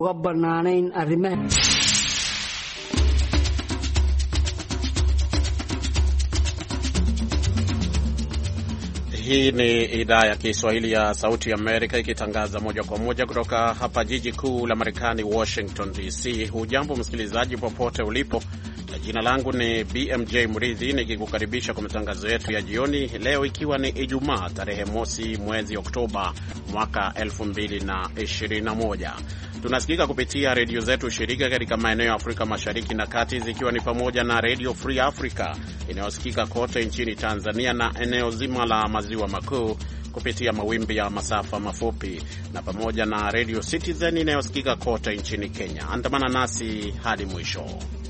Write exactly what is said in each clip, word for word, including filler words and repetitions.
Wabanaanayn arrimaha. Hii ni idhaa ya Kiswahili ya Sauti ya Amerika ikitangaza moja kwa moja kutoka hapa jiji kuu la Marekani, Washington D C. Hujambo msikilizaji popote ulipo. Jina langu ni B M J Mridhi nikikukaribisha kwa matangazo yetu ya jioni leo, ikiwa ni Ijumaa tarehe mosi mwezi Oktoba mwaka elfu mbili ishirini na moja. Tunasikika kupitia redio zetu shirika katika maeneo ya Afrika Mashariki na Kati, zikiwa ni pamoja na Radio Free Africa inayosikika kote nchini Tanzania na eneo zima la Maziwa Makuu kupitia mawimbi ya masafa mafupi, na pamoja na Radio Citizen inayosikika kote nchini Kenya. Andamana nasi hadi mwisho.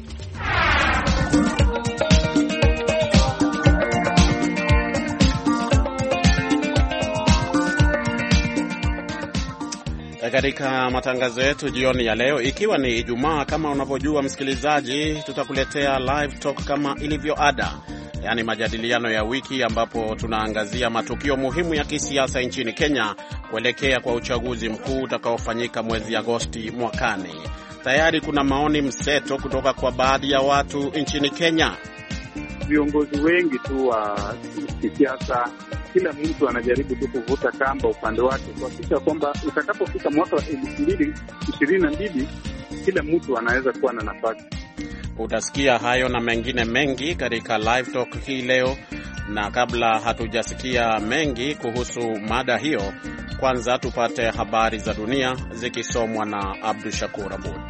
Katika matangazo yetu jioni ya leo, ikiwa ni Ijumaa, kama unavyojua msikilizaji, tutakuletea live talk kama ilivyo ada, yaani majadiliano ya wiki, ambapo tunaangazia matukio muhimu ya kisiasa nchini Kenya kuelekea kwa uchaguzi mkuu utakaofanyika mwezi Agosti mwakani. Tayari kuna maoni mseto kutoka kwa baadhi ya watu nchini Kenya. Viongozi wengi tu wa kisiasa, kila mtu anajaribu tu kuvuta kamba upande wake kuhakikisha kwamba utakapofika mwaka wa elfu mbili ishirini na mbili kila mtu anaweza kuwa na nafasi. Utasikia hayo na mengine mengi katika live talk hii leo, na kabla hatujasikia mengi kuhusu mada hiyo, kwanza tupate habari za dunia zikisomwa na Abdu Shakur Abud.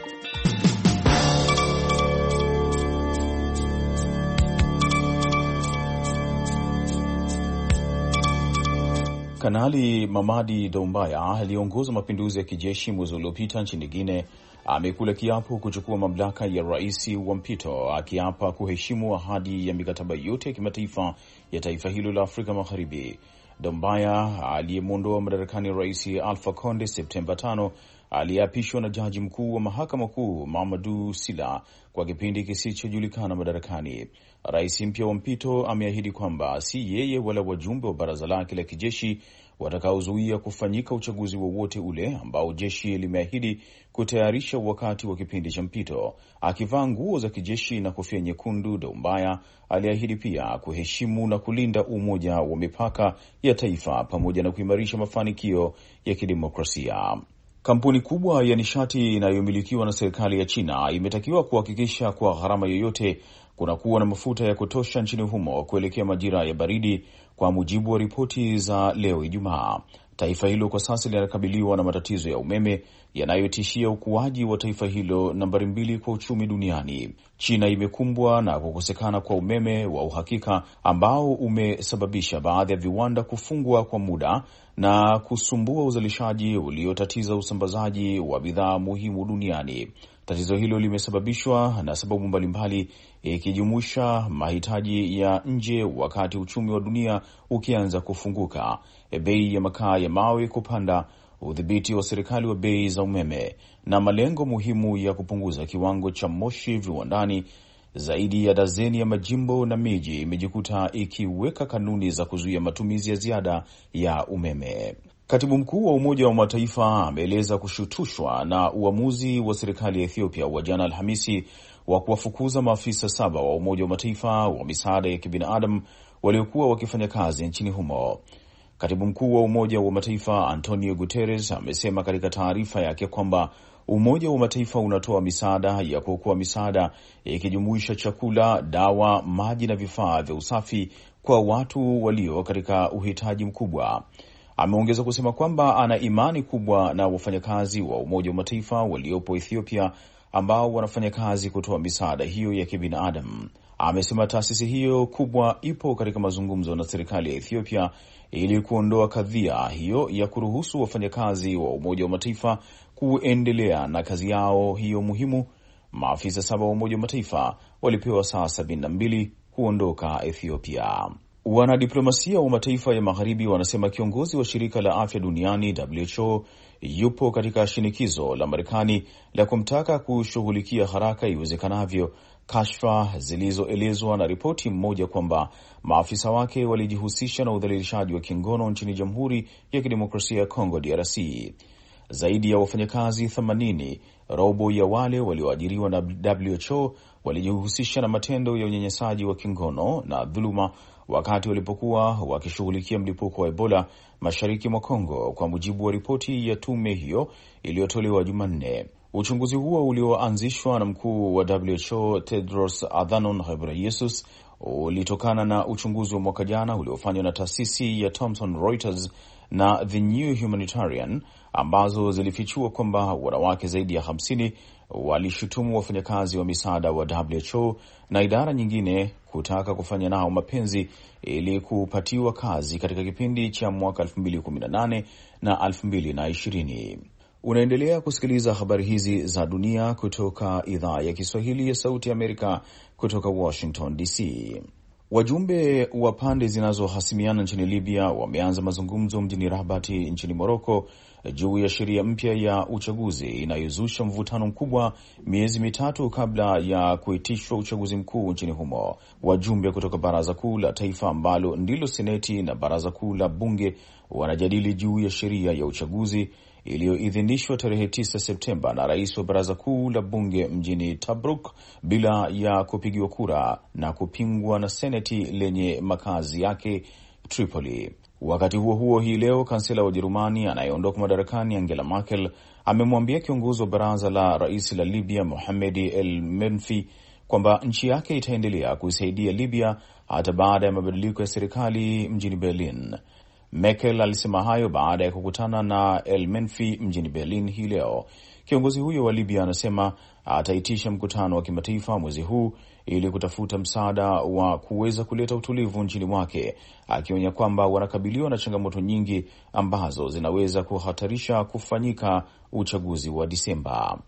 Kanali Mamadi Doumbaya aliongoza mapinduzi ya kijeshi mwezi uliopita nchini Guinea amekula kiapo kuchukua mamlaka ya rais wa mpito, akiapa kuheshimu ahadi ya mikataba yote ya kimataifa ya taifa hilo la Afrika Magharibi. Doumbaya aliyemwondoa madarakani rais Alpha Conde Septemba tano aliapishwa na jaji mkuu wa mahakama kuu Mamadou Sila kwa kipindi kisichojulikana madarakani. Rais mpya wa mpito ameahidi kwamba si yeye wala wajumbe wa baraza lake la kijeshi watakaozuia kufanyika uchaguzi wowote ule ambao jeshi limeahidi kutayarisha wakati wa kipindi cha mpito. Akivaa nguo za kijeshi na kofia nyekundu, Doumbaya aliahidi pia kuheshimu na kulinda umoja wa mipaka ya taifa pamoja na kuimarisha mafanikio ya kidemokrasia. Kampuni kubwa ya nishati inayomilikiwa na serikali ya China imetakiwa kuhakikisha kwa gharama yoyote kuna kuwa na mafuta ya kutosha nchini humo kuelekea majira ya baridi, kwa mujibu wa ripoti za leo Ijumaa. Taifa hilo kwa sasa linakabiliwa na matatizo ya umeme yanayotishia ukuaji wa taifa hilo nambari mbili kwa uchumi duniani. China imekumbwa na kukosekana kwa umeme wa uhakika ambao umesababisha baadhi ya viwanda kufungwa kwa muda na kusumbua uzalishaji uliotatiza usambazaji wa bidhaa muhimu duniani. Tatizo hilo limesababishwa na sababu mbalimbali, ikijumuisha mahitaji ya nje wakati uchumi wa dunia ukianza kufunguka, bei ya makaa ya mawe kupanda, udhibiti wa serikali wa bei za umeme na malengo muhimu ya kupunguza kiwango cha moshi viwandani. Zaidi ya dazeni ya majimbo na miji imejikuta ikiweka kanuni za kuzuia matumizi ya ziada ya umeme. Katibu mkuu wa Umoja wa Mataifa ameeleza kushutushwa na uamuzi wa serikali ya Ethiopia wa jana Alhamisi wa kuwafukuza maafisa saba wa Umoja wa Mataifa wa misaada ya kibinadamu waliokuwa wakifanya kazi nchini humo. Katibu mkuu wa Umoja wa Mataifa Antonio Guterres amesema katika taarifa yake kwamba Umoja wa Mataifa unatoa misaada ya kuokoa misaada ikijumuisha chakula, dawa, maji na vifaa vya usafi kwa watu walio katika uhitaji mkubwa. Ameongeza kusema kwamba ana imani kubwa na wafanyakazi wa Umoja wa Mataifa waliopo Ethiopia ambao wanafanya kazi kutoa misaada hiyo ya kibinadamu. Amesema taasisi hiyo kubwa ipo katika mazungumzo na serikali ya Ethiopia ili kuondoa kadhia hiyo ya kuruhusu wafanyakazi wa Umoja wa Mataifa kuendelea na kazi yao hiyo muhimu. Maafisa saba wa Umoja wa Mataifa walipewa saa sabini na mbili kuondoka Ethiopia. Wanadiplomasia wa mataifa ya magharibi wanasema kiongozi wa shirika la afya duniani W H O yupo katika shinikizo la Marekani la kumtaka kushughulikia haraka iwezekanavyo kashfa zilizoelezwa na ripoti mmoja kwamba maafisa wake walijihusisha na udhalilishaji wa kingono nchini Jamhuri ya Kidemokrasia ya Kongo D R C. Zaidi ya wafanyakazi themanini, robo ya wale walioajiriwa na W H O, walijihusisha na matendo ya unyanyasaji wa kingono na dhuluma wakati walipokuwa wakishughulikia mlipuko wa Ebola mashariki mwa Kongo, kwa mujibu wa ripoti ya tume hiyo iliyotolewa Jumanne. Uchunguzi huo ulioanzishwa na mkuu wa W H O Tedros Adhanom Ghebreyesus ulitokana na uchunguzi wa mwaka jana uliofanywa na taasisi ya Thomson Reuters na The New Humanitarian, ambazo zilifichua kwamba wanawake zaidi ya hamsini walishutumu wafanyakazi wa misaada wa W H O na idara nyingine kutaka kufanya nao mapenzi ili kupatiwa kazi katika kipindi cha mwaka elfu mbili kumi na nane na elfu mbili ishirini. Unaendelea kusikiliza habari hizi za dunia kutoka idhaa ya Kiswahili ya Sauti ya Amerika kutoka Washington D C. Wajumbe wa pande zinazohasimiana nchini Libya wameanza mazungumzo mjini Rabat nchini Morocco juu ya sheria mpya ya uchaguzi inayozusha mvutano mkubwa miezi mitatu kabla ya kuitishwa uchaguzi mkuu nchini humo. Wajumbe kutoka Baraza Kuu la Taifa ambalo ndilo Seneti na Baraza Kuu la Bunge wanajadili juu ya sheria ya uchaguzi iliyoidhinishwa tarehe tisa Septemba na rais wa Baraza Kuu la Bunge mjini Tobruk bila ya kupigiwa kura na kupingwa na Seneti lenye makazi yake Tripoli. Wakati huo huo, hii leo kansela wa Ujerumani anayeondoka madarakani Angela Merkel amemwambia kiongozi wa baraza la rais la Libya Mohamed El-Menfi kwamba nchi yake itaendelea kuisaidia Libya hata baada ya mabadiliko ya serikali mjini Berlin. Merkel alisema hayo baada ya kukutana na El-Menfi mjini Berlin hii leo. Kiongozi huyo wa Libya anasema ataitisha mkutano wa kimataifa mwezi huu ili kutafuta msaada wa kuweza kuleta utulivu nchini mwake, akionya kwamba wanakabiliwa na changamoto nyingi ambazo zinaweza kuhatarisha kufanyika uchaguzi wa Disemba.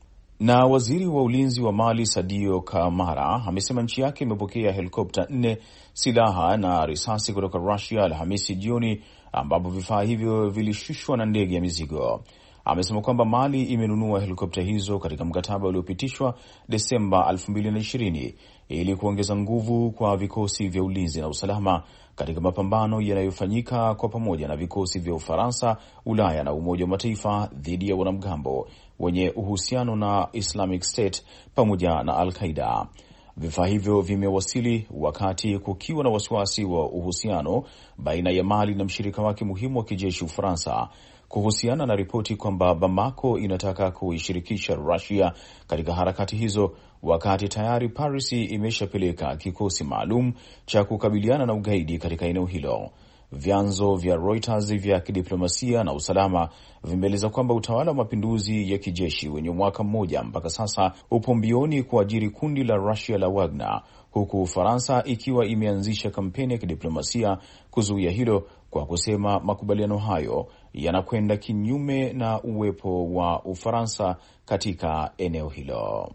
Na waziri wa ulinzi wa Mali Sadio Kamara amesema nchi yake imepokea helikopta nne, silaha na risasi kutoka Russia Alhamisi jioni, ambapo vifaa hivyo vilishushwa na ndege ya mizigo. Amesema kwamba Mali imenunua helikopta hizo katika mkataba uliopitishwa Desemba elfu mbili ishirini ili kuongeza nguvu kwa vikosi vya ulinzi na usalama katika mapambano yanayofanyika kwa pamoja na vikosi vya Ufaransa, Ulaya na Umoja wa Mataifa dhidi ya wanamgambo wenye uhusiano na Islamic State pamoja na Al-Qaeda. Vifaa hivyo vimewasili wakati kukiwa na wasiwasi wa uhusiano baina ya Mali na mshirika wake muhimu wa kijeshi Ufaransa, kuhusiana na ripoti kwamba Bamako inataka kuishirikisha Russia katika harakati hizo, wakati tayari Paris imeshapeleka kikosi maalum cha kukabiliana na ugaidi katika eneo hilo. Vyanzo vya Reuters vya kidiplomasia na usalama vimeeleza kwamba utawala wa mapinduzi ya kijeshi wenye mwaka mmoja mpaka sasa upo mbioni kuajiri kundi la Russia la Wagner, huku Ufaransa ikiwa imeanzisha kampeni ya kidiplomasia kuzuia hilo kwa kusema makubaliano hayo yanakwenda kinyume na uwepo wa Ufaransa katika eneo hilo.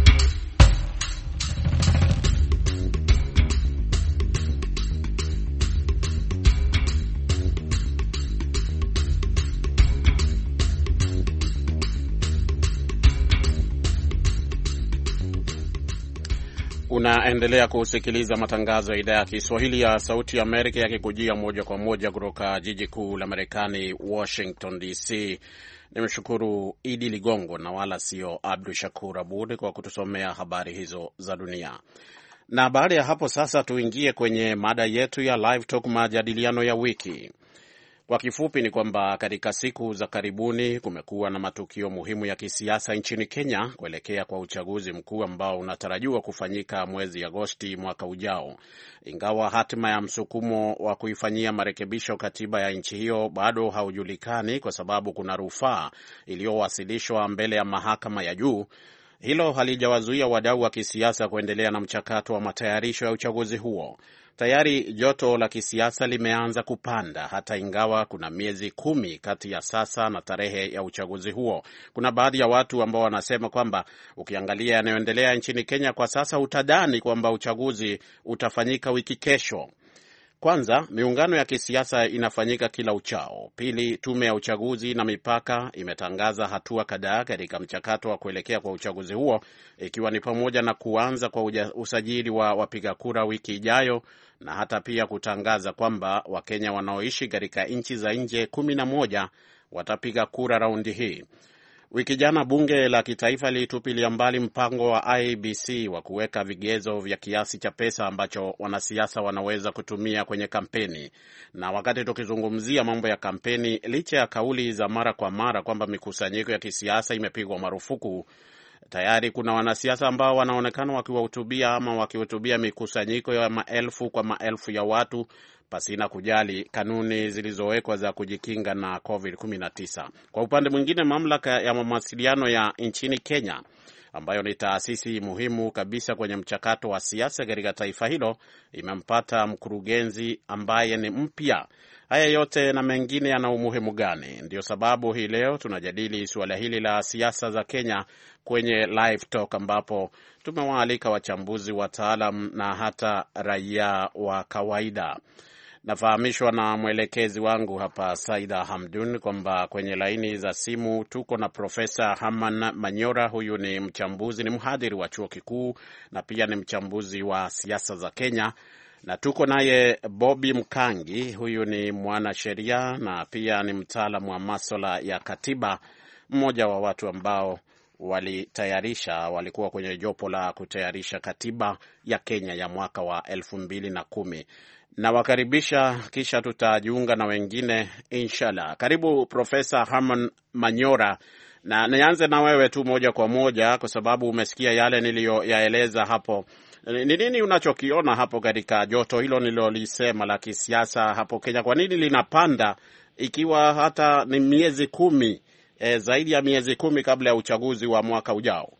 Unaendelea kusikiliza matangazo ya idhaa ya Kiswahili ya Sauti ya Amerika yakikujia moja kwa moja kutoka jiji kuu la Marekani, Washington D C. Nimshukuru Idi Ligongo na wala sio Abdu Shakur Abud kwa kutusomea habari hizo za dunia. Na baada ya hapo sasa tuingie kwenye mada yetu ya Live Talk, majadiliano ya wiki. Kwa kifupi ni kwamba katika siku za karibuni kumekuwa na matukio muhimu ya kisiasa nchini Kenya kuelekea kwa uchaguzi mkuu ambao unatarajiwa kufanyika mwezi Agosti mwaka ujao. Ingawa hatima ya msukumo wa kuifanyia marekebisho katiba ya nchi hiyo bado haujulikani kwa sababu kuna rufaa iliyowasilishwa mbele ya mahakama ya juu, hilo halijawazuia wadau wa kisiasa kuendelea na mchakato wa matayarisho ya uchaguzi huo. Tayari joto la kisiasa limeanza kupanda hata ingawa kuna miezi kumi kati ya sasa na tarehe ya uchaguzi huo. Kuna baadhi ya watu ambao wanasema kwamba ukiangalia yanayoendelea nchini Kenya kwa sasa utadhani kwamba uchaguzi utafanyika wiki kesho. Kwanza, miungano ya kisiasa inafanyika kila uchao. Pili, tume ya uchaguzi na mipaka imetangaza hatua kadhaa katika mchakato wa kuelekea kwa uchaguzi huo, ikiwa ni pamoja na kuanza kwa uja, usajili wa wapiga kura wiki ijayo, na hata pia kutangaza kwamba Wakenya wanaoishi katika nchi za nje kumi na moja watapiga kura raundi hii. Wiki jana bunge la kitaifa lilitupilia mbali mpango wa I E B C wa kuweka vigezo vya kiasi cha pesa ambacho wanasiasa wanaweza kutumia kwenye kampeni. Na wakati tukizungumzia mambo ya kampeni, licha ya kauli za mara kwa mara kwamba mikusanyiko ya kisiasa imepigwa marufuku, tayari kuna wanasiasa ambao wanaonekana wakiwahutubia ama wakihutubia mikusanyiko ya maelfu kwa maelfu ya watu pasina kujali kanuni zilizowekwa za kujikinga na covid kumi na tisa. Kwa upande mwingine, mamlaka ya mawasiliano ya nchini Kenya, ambayo ni taasisi muhimu kabisa kwenye mchakato wa siasa katika taifa hilo, imempata mkurugenzi ambaye ni mpya. Haya yote na mengine yana umuhimu gani? Ndio sababu hii leo tunajadili suala hili la siasa za Kenya kwenye Live Talk, ambapo tumewaalika wachambuzi, wataalam na hata raia wa kawaida. Nafahamishwa na mwelekezi wangu hapa Saida Hamdun kwamba kwenye laini za simu tuko na Profesa Herman Manyora. Huyu ni mchambuzi, ni mhadhiri wa chuo kikuu na pia ni mchambuzi wa siasa za Kenya. Na tuko naye Bobby Mkangi, huyu ni mwanasheria na pia ni mtaalamu wa masuala ya katiba, mmoja wa watu ambao walitayarisha walikuwa kwenye jopo la kutayarisha katiba ya Kenya ya mwaka wa elfu mbili na kumi. Na wakaribisha, kisha tutajiunga na wengine inshallah. Karibu Profesa Herman Manyora, na nianze na wewe tu moja kwa moja kwa sababu umesikia yale niliyoyaeleza hapo. Ni nini unachokiona hapo katika joto hilo nilolisema la kisiasa hapo Kenya? Kwa nini linapanda ikiwa hata ni miezi kumi, e, zaidi ya miezi kumi kabla ya uchaguzi wa mwaka ujao?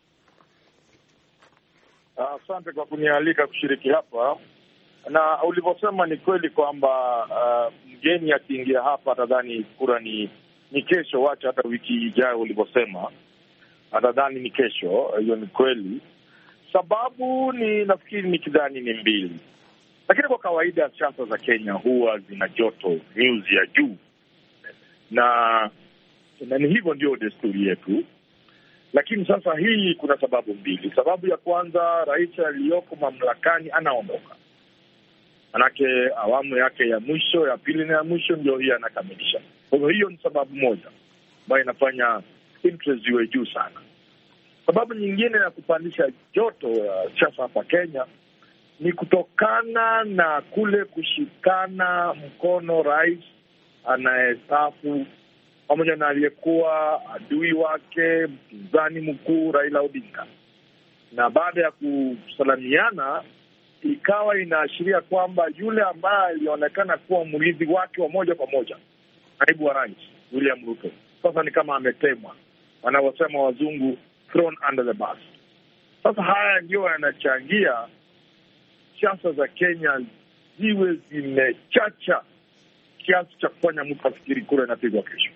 Asante uh, kwa kunialika kushiriki hapa. Na ulivyosema ni kweli kwamba uh, mgeni akiingia hapa atadhani kura ni ni kesho, wacha hata wiki ijayo ulivyosema. Atadhani ni kesho, hiyo ni kweli. Sababu ni nafikiri ni kidhani ni mbili. Lakini kwa kawaida siasa za Kenya huwa zina joto, news ya juu. Na na ni hivyo ndio desturi yetu. Lakini sasa hii kuna sababu mbili. Sababu ya kwanza, rais aliyoko mamlakani anaondoka. Manake awamu yake ya mwisho, ya pili na ya mwisho ndio hii anakamilisha. Kwa hivyo hiyo ni sababu moja ambayo inafanya interest iwe juu sana. Sababu nyingine ya kupandisha joto ya siasa hapa Kenya ni kutokana na kule kushikana mkono rais anayestaafu pamoja na aliyekuwa adui wake, mpinzani mkuu Raila Odinga. Na baada ya kusalamiana, ikawa inaashiria kwamba yule ambaye alionekana kuwa mrithi wake wa moja kwa moja, naibu wa rais William Ruto, sasa ni kama ametemwa, wanavyosema wazungu, thrown under the bus. Sasa haya ndio yanachangia siasa za Kenya ziwe zimechacha kiasi cha kufanya mtu afikiri kura inapigwa kesho.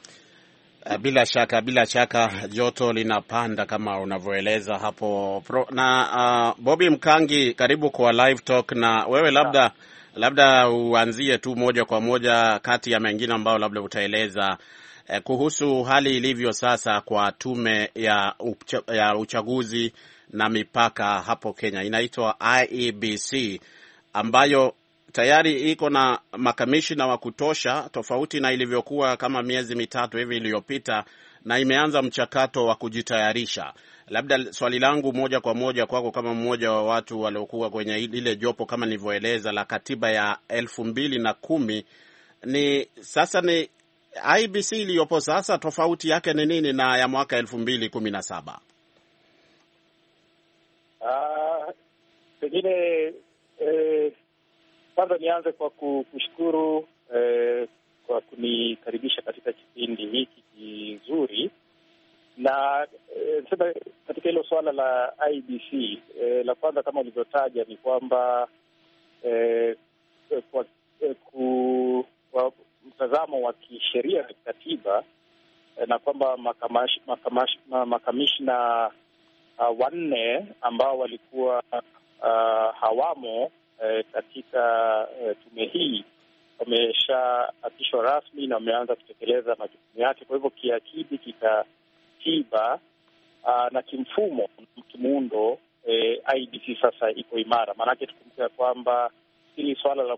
Bila shaka, bila shaka joto linapanda kama unavyoeleza hapo Pro, na uh, Bobby Mkangi, karibu kwa Live Talk. Na wewe labda yeah. labda uanzie tu moja kwa moja kati ya mengine ambayo labda utaeleza eh, kuhusu hali ilivyo sasa kwa tume ya, ucha, ya uchaguzi na mipaka hapo Kenya, inaitwa I E B C, ambayo tayari iko na makamishina wa kutosha, tofauti na ilivyokuwa kama miezi mitatu hivi iliyopita, na imeanza mchakato wa kujitayarisha. Labda swali langu moja kwa moja kwako kama mmoja wa watu waliokuwa kwenye ile jopo kama nilivyoeleza la katiba ya elfu mbili na kumi, ni sasa ni I E B C iliyopo sasa, tofauti yake ni nini na ya mwaka elfu mbili kumi na saba? Ah, pengine eh kwanza nianze kwa kushukuru eh, kwa kunikaribisha katika kipindi hiki kizuri. Na eh, sema katika hilo swala la I E B C, eh, la kwanza kama ulivyotaja ni kwamba eh, kwa, eh, ku, kwa mtazamo wa kisheria na kikatiba eh, na kwamba makamash, makamash, makamishna uh, wanne ambao walikuwa uh, hawamo E, katika e, tume hii wameshaapishwa rasmi na wameanza kutekeleza majukumu yake. Kwa hivyo kiakidi, kikatiba na kimfumo, kimuundo, e, I E B C sasa iko imara. Maanake tukumbuka kwamba hili swala la kwamba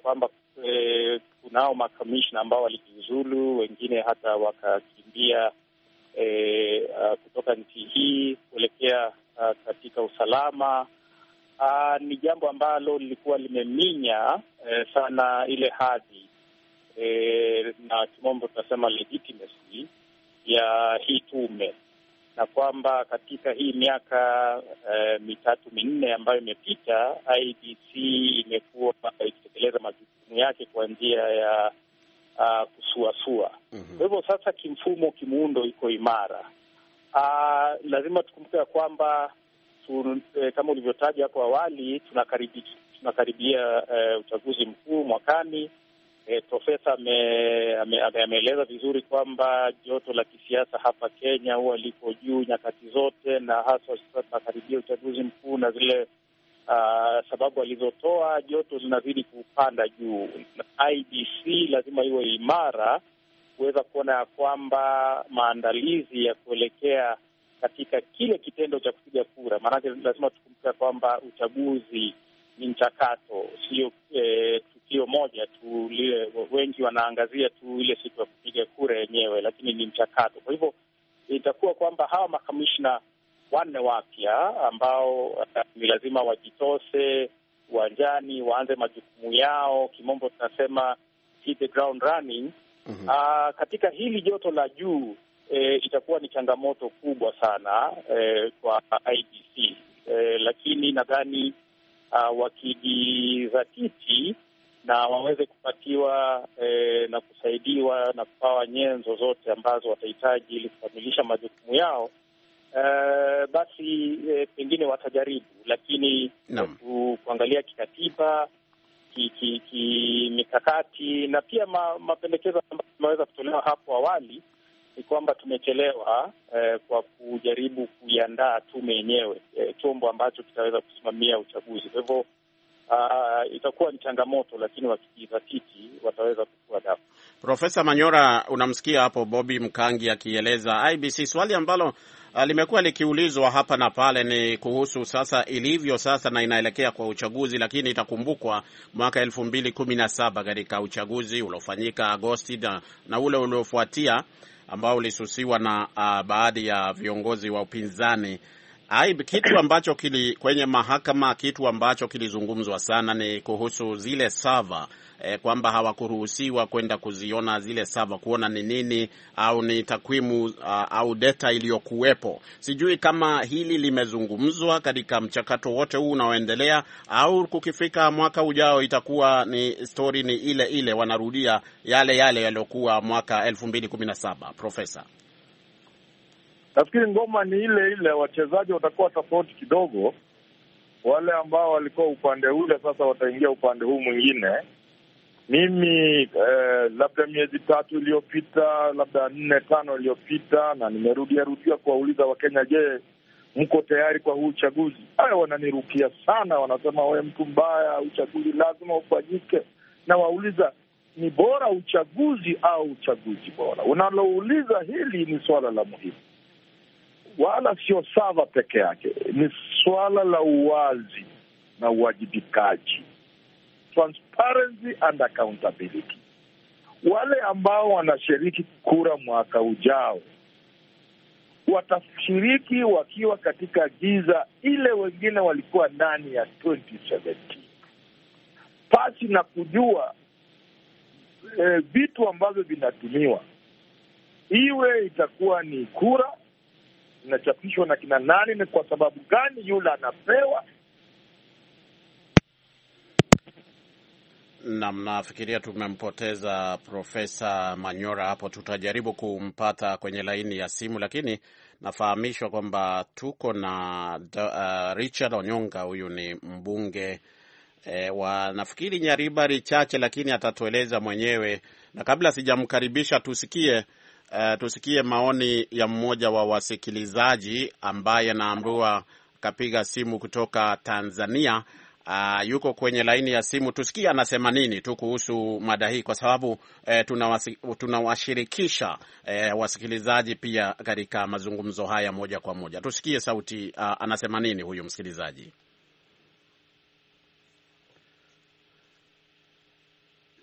e, kunao makamishna ambao walijiuzulu, wengine hata wakakimbia e, uh, kutoka nchi hii kuelekea uh, katika usalama. Uh, ni jambo ambalo lilikuwa limeminya eh, sana ile hadhi eh, na kimombo tunasema legitimacy ya hii tume, na kwamba katika hii miaka eh, mitatu minne ambayo imepita, I B C imekuwa ikitekeleza majukumu yake kwa njia ya uh, kusuasua. Mm-hmm. Kwa hivyo sasa kimfumo, kimuundo iko imara. Uh, lazima tukumbuke ya kwamba tu, eh, kama ulivyotaja hapo awali, tunakaribia tunakaribia eh, uchaguzi mkuu mwakani. Eh, Profesa ameeleza ame, ame vizuri kwamba joto la kisiasa hapa Kenya huwa liko juu nyakati zote, na hasa tunakaribia uchaguzi mkuu na zile uh, sababu alizotoa, joto linazidi kupanda juu. I B C lazima iwe imara kuweza kuona ya kwamba maandalizi ya kuelekea katika kile kitendo cha kupiga kura, maanake lazima tukumbuke kwamba uchaguzi ni mchakato, sio e, tukio moja tu. Lile wengi wanaangazia tu ile siku ya kupiga kura yenyewe, lakini ni mchakato. Kwa hivyo itakuwa kwamba hawa makamishna wanne wapya ambao ni lazima wajitose uwanjani, waanze majukumu yao, kimombo tunasema hit the ground running. Mm-hmm. Aa, katika hili joto la juu e, itakuwa ni changamoto kubwa sana e, kwa I B C e, lakini nadhani uh, wakijizatiti na waweze kupatiwa e, na kusaidiwa na kupawa nyenzo zote ambazo watahitaji ili kukamilisha majukumu yao, e, basi e, pengine watajaribu, lakini no. ku, kuangalia kikatiba, kimikakati ki, ki, na pia ma, mapendekezo ambayo yameweza kutolewa hapo awali ni kwamba tumechelewa eh, kwa kujaribu kuiandaa tume yenyewe, eh, chombo ambacho kitaweza kusimamia uchaguzi. Kwa hivyo uh, itakuwa ni changamoto, lakini wakijizatiti wataweza kuchukua dafu. Profesa Manyora, unamsikia hapo Bobby Mkangi akieleza I B C. Swali ambalo uh, limekuwa likiulizwa hapa na pale ni kuhusu sasa ilivyo sasa na inaelekea kwa uchaguzi, lakini itakumbukwa mwaka elfu mbili kumi na saba katika uchaguzi uliofanyika Agosti na, na ule uliofuatia ambao ulisusiwa na uh, baadhi ya viongozi wa upinzani. Ai, kitu ambacho kili kwenye mahakama, kitu ambacho kilizungumzwa sana ni kuhusu zile sava, eh, kwamba hawakuruhusiwa kwenda kuziona zile sava kuona ni nini au ni takwimu uh, au data iliyokuwepo. Sijui kama hili limezungumzwa katika mchakato wote huu unaoendelea, au kukifika mwaka ujao itakuwa ni story ni ile ile, wanarudia yale yale yaliokuwa mwaka elfu mbili kumi na saba. Profesa, nafikiri ngoma ni ile ile, wachezaji watakuwa tofauti kidogo. Wale ambao walikuwa upande ule sasa wataingia upande huu mwingine. Mimi eh, labda miezi tatu iliyopita, labda nne tano iliyopita, na nimerudia rudia kuwauliza Wakenya, je, mko tayari kwa huu uchaguzi? Haya, wananirukia sana, wanasema wewe mtu mbaya, uchaguzi lazima ufanyike. Na wauliza, ni bora uchaguzi au uchaguzi bora? Unalouliza hili ni swala la muhimu, wala sio sava peke yake, ni swala la uwazi na uwajibikaji, transparency and accountability. Wale ambao wanashiriki kura mwaka ujao watashiriki wakiwa katika giza ile wengine walikuwa ndani ya twenty seventeen, pasi na kujua e, vitu ambavyo vinatumiwa, iwe itakuwa ni kura inachapishwa na kina nani, ni kwa sababu gani yule anapewa. Na mnafikiria tumempoteza Profesa Manyora hapo. Tutajaribu kumpata kwenye laini ya simu, lakini nafahamishwa kwamba tuko na uh, Richard Onyonga. Huyu ni mbunge e, wa nafikiri Nyaribari chache, lakini atatueleza mwenyewe. Na kabla sijamkaribisha, tusikie uh, tusikie maoni ya mmoja wa wasikilizaji ambaye anaambiwa kapiga simu kutoka Tanzania. Uh, yuko kwenye laini ya simu. Tusikie anasema nini tu kuhusu mada hii, kwa sababu eh, tunawashirikisha eh, wasikilizaji pia katika mazungumzo haya moja kwa moja. Tusikie sauti, uh, anasema nini huyu msikilizaji.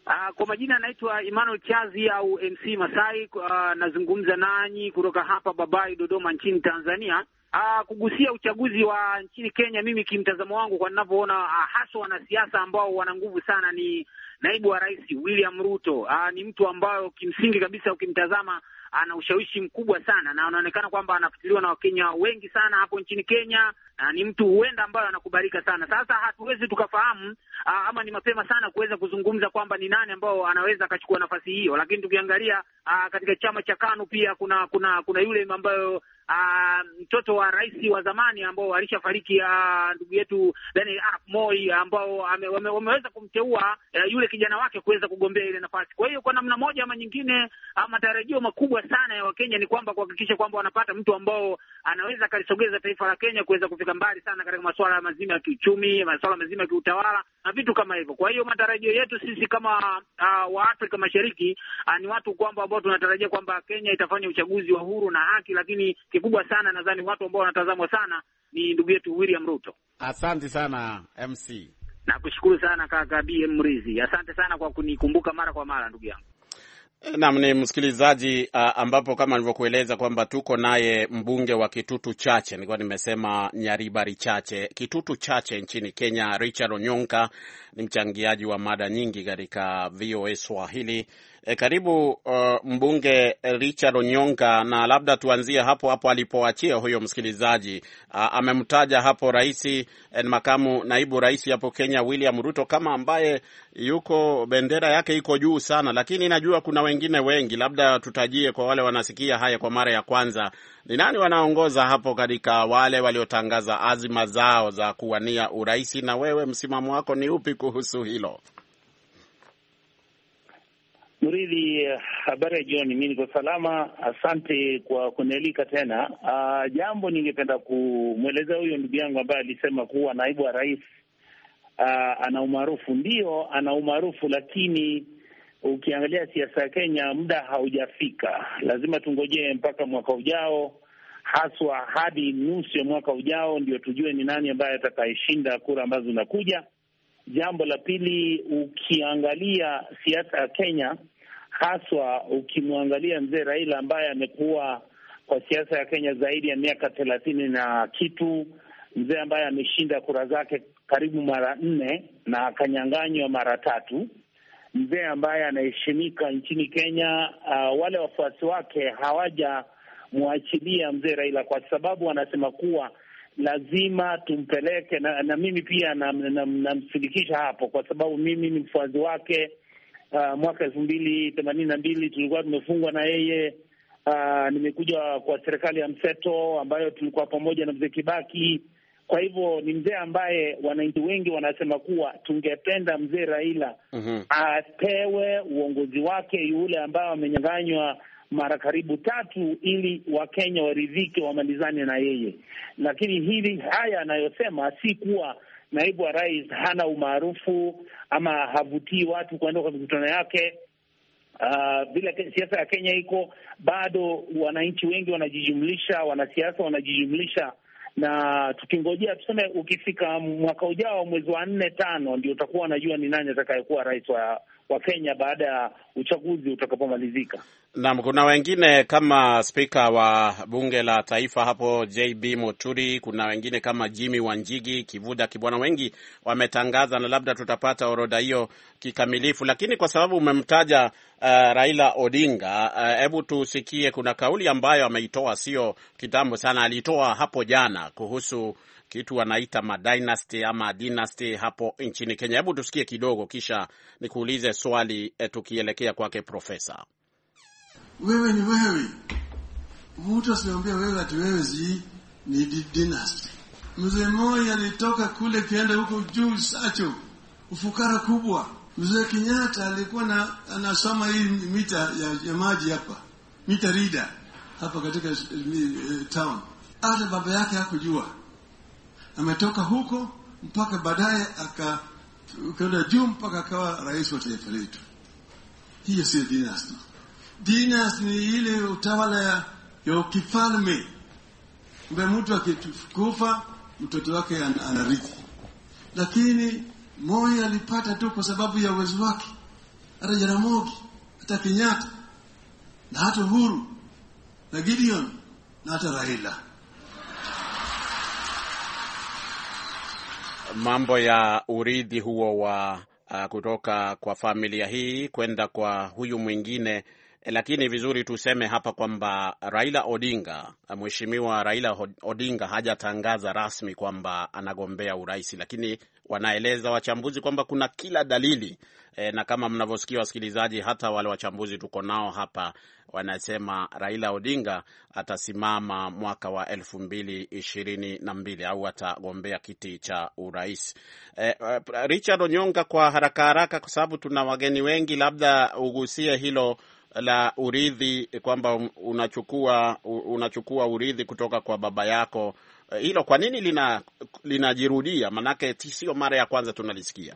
Uh, kwa majina anaitwa Emmanuel Chazi au M C Masai. Uh, nazungumza nanyi kutoka hapa Babai, Dodoma nchini Tanzania. Uh, kugusia uchaguzi wa nchini Kenya, mimi kimtazamo wangu kwa ninavyoona, uh, hasa wanasiasa ambao wana nguvu sana ni naibu wa rais William Ruto. Uh, ni mtu ambayo kimsingi kabisa ukimtazama ana ushawishi mkubwa sana na anaonekana kwamba anafikiriwa na Wakenya wengi sana hapo nchini Kenya. Uh, ni mtu huenda ambayo anakubalika sana. Sasa hatuwezi tukafahamu uh, ama ni mapema sana kuweza kuzungumza kwamba ni nani ambao anaweza akachukua nafasi hiyo, lakini tukiangalia uh, katika chama cha KANU pia kuna kuna kuna yule ambayo mtoto uh, wa rais wa zamani ambao alishafariki ndugu uh, yetu Daniel Arap Moi ambao wame, wame, wameweza kumteua uh, yule kijana wake kuweza kugombea ile nafasi. Kwa hiyo kwa namna moja ama nyingine uh, matarajio makubwa sana ya Wakenya ni kwamba kuhakikisha kwamba wanapata mtu ambao anaweza kalisogeza taifa la Kenya kuweza kufika mbali sana katika masuala mazima ya kiuchumi, masuala mazima ya kiutawala na vitu kama hivyo. Kwa hiyo matarajio yetu sisi kama uh, wa Afrika Mashariki uh, ni watu kwamba ambao tunatarajia kwamba Kenya itafanya uchaguzi wa huru na haki, lakini kikubwa sana nadhani watu ambao wanatazamwa sana ni ndugu yetu William Ruto. Asante sana M C. Nakushukuru sana kaka B M Mrizi. Asante sana kwa kunikumbuka mara kwa mara ndugu yangu. Naam, ni msikilizaji uh, ambapo kama nilivyokueleza kwamba tuko naye mbunge wa Kitutu Chache, nilikuwa nimesema Nyaribari Chache, Kitutu Chache nchini Kenya, Richard Onyonka. Ni mchangiaji wa mada nyingi katika V O A Swahili. E, karibu uh, mbunge Richard Onyonka, na labda tuanzie hapo hapo alipoachia huyo msikilizaji. Uh, amemtaja hapo rais eh, makamu naibu rais hapo Kenya William Ruto kama ambaye yuko bendera yake iko juu sana, lakini najua kuna wengine wengi. Labda tutajie kwa wale wanasikia haya kwa mara ya kwanza, ni nani wanaongoza hapo katika wale waliotangaza azima zao za kuwania urais, na wewe msimamo wako ni upi kuhusu hilo? Mridhi, habari ya jioni. Mimi niko salama, asante kwa kunialika tena. Uh, jambo ningependa kumweleza huyo ndugu yangu ambaye alisema kuwa naibu wa rais uh, ana umaarufu. Ndio ana umaarufu, lakini ukiangalia siasa ya Kenya muda haujafika. Lazima tungojee mpaka mwaka ujao, haswa hadi nusu ya mwaka ujao ndio tujue ni nani ambaye atakayeshinda kura ambazo zinakuja. Jambo la pili, ukiangalia siasa ya Kenya, haswa ukimwangalia mzee Raila ambaye amekuwa kwa siasa ya Kenya zaidi ya miaka thelathini na kitu, mzee ambaye ameshinda kura zake karibu mara nne na akanyang'anywa mara tatu, mzee ambaye anaheshimika nchini Kenya. Uh, wale wafuasi wake hawaja muachilia mzee Raila kwa sababu wanasema kuwa lazima tumpeleke, na, na mimi pia namsindikisha na, na hapo kwa sababu mimi ni mfuazi wake. Uh, mwaka elfu mbili themanini na mbili tulikuwa tumefungwa na yeye. Uh, nimekuja kwa serikali ya mseto ambayo tulikuwa pamoja na mzee Kibaki. Kwa hivyo ni mzee ambaye wananchi wengi wanasema kuwa tungependa mzee Raila mm-hmm. apewe uongozi wake yule ambao amenyang'anywa mara karibu tatu, ili Wakenya waridhike, wamalizane na yeye. Lakini hili haya anayosema si kuwa naibu wa rais hana umaarufu ama havutii watu kuenda kwa mikutano yake. Uh, bila siasa ya Kenya iko bado, wananchi wengi wanajijumlisha, wanasiasa wanajijumlisha, na tukingojea tuseme ukifika mwaka ujao mwezi wa nne tano ndio utakuwa unajua ni nani atakayekuwa rais wa, wa Kenya baada ya uchaguzi utakapomalizika. Naam, kuna wengine kama spika wa bunge la taifa hapo J B Muturi, kuna wengine kama Jimmy Wanjigi, Kivuda Kibwana, wengi wametangaza, na labda tutapata orodha hiyo kikamilifu, lakini kwa sababu umemtaja uh, Raila Odinga, hebu uh, tusikie. Kuna kauli ambayo ameitoa sio kitambo sana, alitoa hapo jana kuhusu kitu wanaita madynasty ama dynasty hapo nchini Kenya. Hebu tusikie kidogo, kisha nikuulize swali eh, tukielekea kwake profesa. Wewe ni wewe. Mtu asiambia wewe ati wewe zi ni dynasty. Mzee Moi alitoka kule kienda huko juu Sacho, ufukara kubwa. Mzee Kenyatta alikuwa na anasoma hii mita ya, ya maji hapa, mita rida hapa katika uh, town. Hata baba yake hakujua. Ametoka huko mpaka baadaye akaenda juu mpaka akawa rais wa taifa letu. Hiyo sio dynasty. Dynasty ni ile utawala ya, ya kifalme. Mbe mtu akikufa mtoto wake anarithi. Lakini Moi alipata tu kwa sababu ya uwezo wake. hata Jaramogi, hata Kenyatta, na hata Uhuru, na Gideon, na hata Raila. Mambo ya urithi huo wa uh, kutoka kwa familia hii kwenda kwa huyu mwingine, lakini vizuri tuseme hapa kwamba Raila Odinga, mheshimiwa Raila Odinga hajatangaza rasmi kwamba anagombea urais, lakini wanaeleza wachambuzi kwamba kuna kila dalili e, na kama mnavyosikia wasikilizaji, hata wale wachambuzi tuko nao hapa wanasema Raila Odinga atasimama mwaka wa elfu mbili ishirini na mbili au atagombea kiti cha urais. E, Richard Onyonga, kwa haraka haraka kwa sababu tuna wageni wengi, labda ugusie hilo la urithi kwamba unachukua unachukua urithi kutoka kwa baba yako. Hilo kwa nini lina linajirudia? Manake sio mara ya kwanza tunalisikia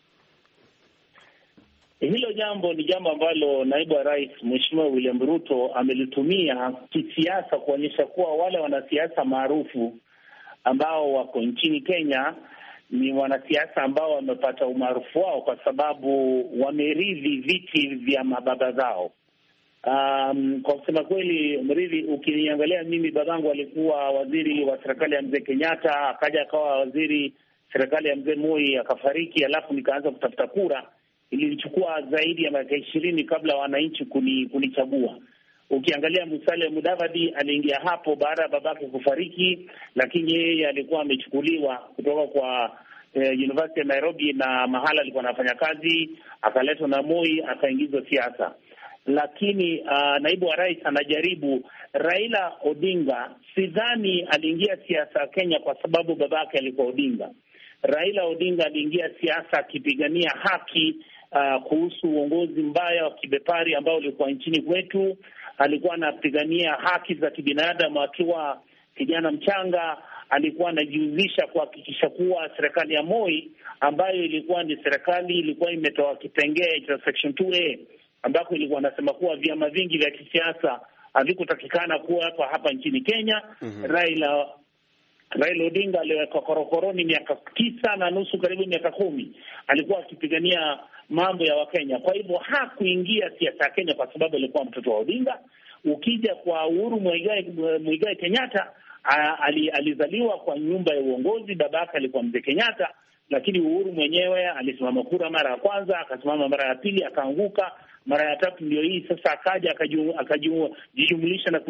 hilo jambo. Ni jambo ambalo naibu wa rais Mheshimiwa William Ruto amelitumia kisiasa kuonyesha kuwa wale wanasiasa maarufu ambao wako nchini Kenya ni wanasiasa ambao wamepata umaarufu wao kwa sababu wamerithi viti vya mababa zao. Um, kwa kusema kweli mrithi, ukiniangalia mimi, babangu alikuwa waziri wa serikali ya mzee Kenyatta, akaja akawa waziri serikali ya mzee Moi, akafariki, alafu nikaanza kutafuta kura. Ilinichukua zaidi ya miaka ishirini kabla wananchi kuni, kunichagua. Ukiangalia Musalia Mudavadi aliingia hapo baada ya babake kufariki, lakini yeye alikuwa amechukuliwa kutoka kwa eh, University ya Nairobi na mahala alikuwa anafanya kazi, akaletwa na Moi, akaingizwa siasa. Lakini uh, naibu wa rais anajaribu. Raila Odinga sidhani aliingia siasa Kenya kwa sababu babake alikuwa Odinga. Raila Odinga aliingia siasa akipigania haki uh, kuhusu uongozi mbaya wa kibepari ambao ulikuwa nchini kwetu. Alikuwa anapigania haki za kibinadamu akiwa kijana mchanga. Alikuwa anajihusisha kuhakikisha kuwa serikali ya Moi, ambayo ilikuwa ni serikali ilikuwa imetoa kipengee cha section two A ambako ilikuwa anasema kuwa vyama vingi vya kisiasa havikutakikana kuwa hapa hapa nchini Kenya. Mm-hmm. Raila Raila Odinga aliweka korokoroni miaka tisa na nusu, karibu miaka kumi, alikuwa akipigania mambo ya Wakenya. Kwa hivyo hakuingia siasa ya Kenya kwa sababu alikuwa mtoto wa Odinga. Ukija kwa Uhuru Muigai Muigai Kenyatta, alizaliwa kwa nyumba ya uongozi, babake alikuwa mzee Kenyatta, lakini Uhuru mwenyewe alisimama kura mara ya kwanza, akasimama mara ya pili, akaanguka, mara ya tatu ndio hii sasa akaja akajijumlisha na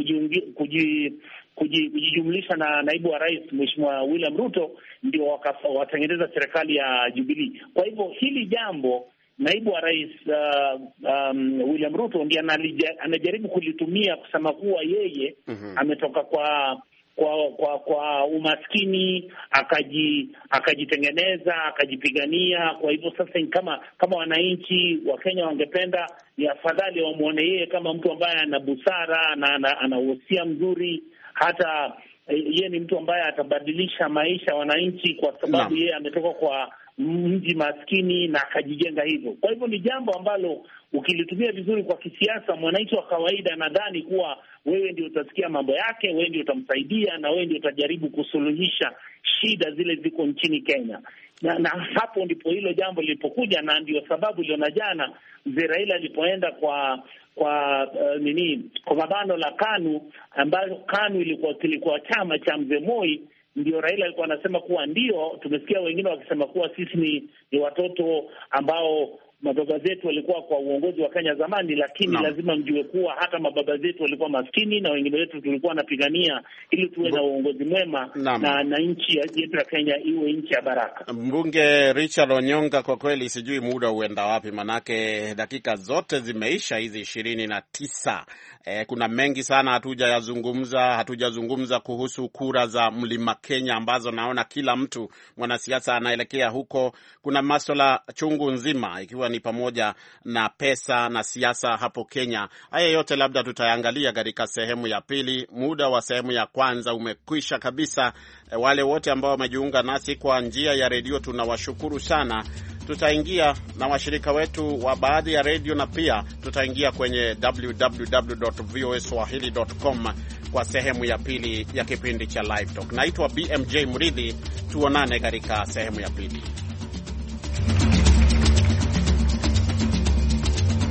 kujijumlisha na naibu wa rais Mheshimiwa William Ruto, ndio wakatengeneza serikali ya Jubilee. Kwa hivyo hili jambo naibu wa rais uh, um, William Ruto ndiye anajaribu kulitumia kusema kuwa yeye mm-hmm. ametoka kwa kwa kwa kwa umaskini, akaji akajitengeneza akajipigania. Kwa hivyo sasa kama kama wananchi wa Kenya wangependa, ni afadhali wamuone yeye kama mtu ambaye ana busara na ana uhusia mzuri, hata yeye ni mtu ambaye atabadilisha maisha wananchi, kwa sababu yeye ametoka kwa mji maskini na akajijenga hivyo. Kwa hivyo ni jambo ambalo ukilitumia vizuri kwa kisiasa, mwananchi wa kawaida nadhani kuwa wewe ndio utasikia mambo yake, wewe ndio utamsaidia, na wewe ndio utajaribu kusuluhisha shida zile ziko nchini Kenya. Na, na hapo ndipo hilo jambo lilipokuja, na ndio sababu iliona jana mzee Raila alipoenda kwa kwa uh, nini kongamano la KANU, ambayo KANU ilikuwa kilikuwa chama cha mzee Moi. Ndio Raila alikuwa anasema kuwa ndio tumesikia wengine wakisema kuwa sisi ni, ni watoto ambao mababa zetu walikuwa kwa uongozi wa Kenya zamani, lakini no. lazima mjue kuwa hata mababa zetu walikuwa maskini na wengine wetu tulikuwa napigania ili tuwe na uongozi mwema no. na, na nchi yetu ya Kenya iwe nchi ya baraka. Mbunge Richard Onyonga, kwa kweli sijui muda uenda wapi, manake dakika zote zimeisha hizi ishirini na tisa. E, kuna mengi sana hatujayazungumza, hatujazungumza kuhusu kura za Mlima Kenya ambazo naona kila mtu mwanasiasa anaelekea huko. Kuna masuala chungu nzima ikiwa ni pamoja na pesa na siasa hapo Kenya. Haya yote labda tutayangalia katika sehemu ya pili. Muda wa sehemu ya kwanza umekwisha kabisa. E, wale wote ambao wamejiunga nasi kwa njia ya redio tunawashukuru sana. Tutaingia na washirika wetu wa baadhi ya redio na pia tutaingia kwenye w w w dot v o a swahili dot com kwa sehemu ya pili ya kipindi cha Live Talk. Naitwa B M J Mridhi, tuonane katika sehemu ya pili.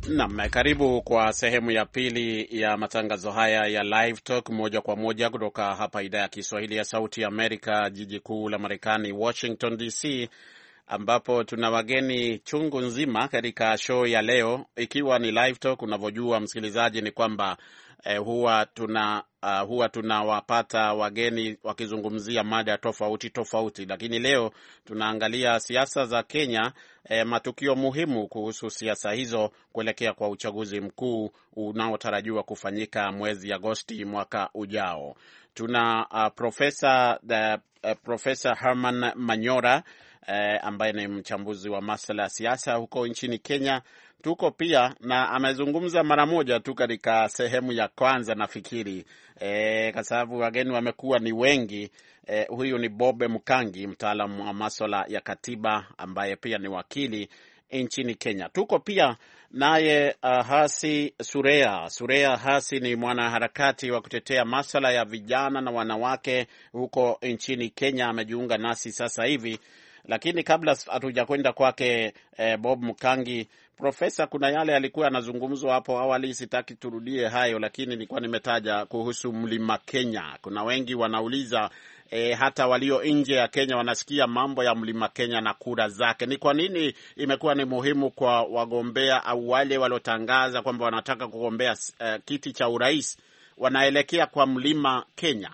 Naam, karibu kwa sehemu ya pili ya matangazo haya ya Live Talk moja kwa moja kutoka hapa idhaa ya Kiswahili ya Sauti ya Amerika, jiji kuu la Marekani, Washington D C, ambapo tuna wageni chungu nzima katika show ya leo. Ikiwa ni Live Talk, unavyojua msikilizaji, ni kwamba eh, huwa tuna uh, huwa tunawapata wageni wakizungumzia mada tofauti tofauti, lakini leo tunaangalia siasa za Kenya, eh, matukio muhimu kuhusu siasa hizo kuelekea kwa uchaguzi mkuu unaotarajiwa kufanyika mwezi Agosti mwaka ujao. Tuna uh, profesa uh, Profesa Herman Manyora Eh, ambaye ni mchambuzi wa masuala ya siasa huko nchini Kenya. Tuko pia na amezungumza mara moja tu katika sehemu ya kwanza nafikiri, eh, kwa sababu wageni wamekuwa ni wengi. Eh, huyu ni Bob Mkangi, mtaalamu wa masuala ya katiba ambaye pia ni wakili nchini Kenya. Tuko pia naye uh, Hasi Surea. Surea Hasi ni mwanaharakati wa kutetea masuala ya vijana na wanawake huko nchini Kenya. Amejiunga nasi sasa hivi. Lakini kabla hatujakwenda kwake eh, Bob Mkangi, Profesa, kuna yale alikuwa anazungumzwa hapo awali, sitaki turudie hayo, lakini nilikuwa nimetaja kuhusu Mlima Kenya. Kuna wengi wanauliza eh, hata walio nje ya Kenya wanasikia mambo ya Mlima Kenya na kura zake. Ni kwa nini imekuwa ni muhimu kwa wagombea au wale waliotangaza kwamba wanataka kugombea eh, kiti cha urais wanaelekea kwa Mlima Kenya?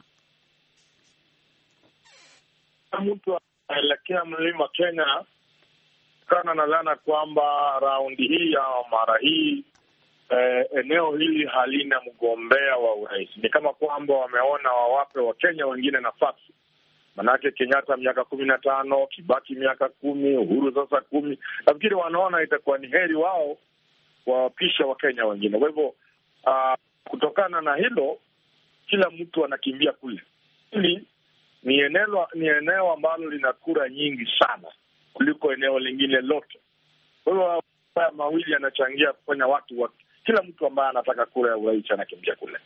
Mtu anaelekea Mlima Kenya kana nadhani kwamba raundi hii au mara hii eh, eneo hili halina mgombea wa urais. Ni kama kwamba wameona wawape wa Kenya wengine nafasi. Manake Kenyatta miaka kumi na tano, Kibaki miaka kumi, Uhuru sasa kumi. Nafikiri wanaona itakuwa ni heri wao wapisha wa Kenya wengine. Kwa hivyo uh, kutokana na hilo kila mtu anakimbia kule. Hili ni eneo ni eneo ambalo lina kura nyingi sana kuliko eneo lingine lote. Kwa hiyo haya mawili yanachangia kufanya watu wa, kila mtu ambaye anataka kura ya urais anakimbia kule.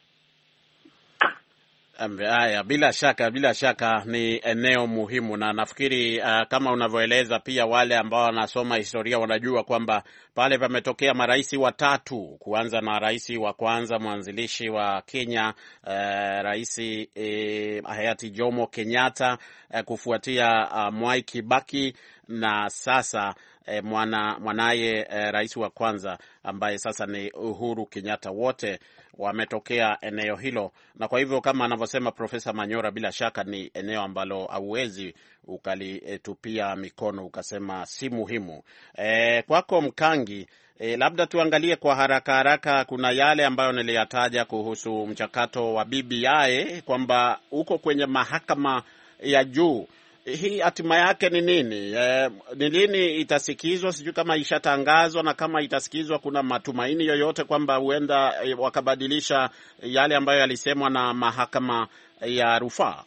Haya, bila shaka bila shaka ni eneo muhimu, na nafikiri uh, kama unavyoeleza pia wale ambao wanasoma historia wanajua kwamba pale pametokea marais watatu, kuanza na rais wa kwanza mwanzilishi wa Kenya, uh, rais eh, hayati Jomo Kenyatta, uh, kufuatia uh, Mwai Kibaki, na sasa E, mwana mwanaye e, rais wa kwanza ambaye sasa ni Uhuru Kenyatta. Wote wametokea eneo hilo, na kwa hivyo kama anavyosema Profesa Manyora, bila shaka ni eneo ambalo hauwezi ukalitupia mikono ukasema si muhimu. E, kwako Mkangi, e, labda tuangalie kwa haraka haraka, kuna yale ambayo niliyataja kuhusu mchakato wa B B I kwamba uko kwenye mahakama ya juu. Hii hatima yake ni nini? E, ni lini itasikizwa? Sijui kama ishatangazwa, na kama itasikizwa kuna matumaini yoyote kwamba huenda e, wakabadilisha yale ambayo yalisemwa na mahakama ya rufaa?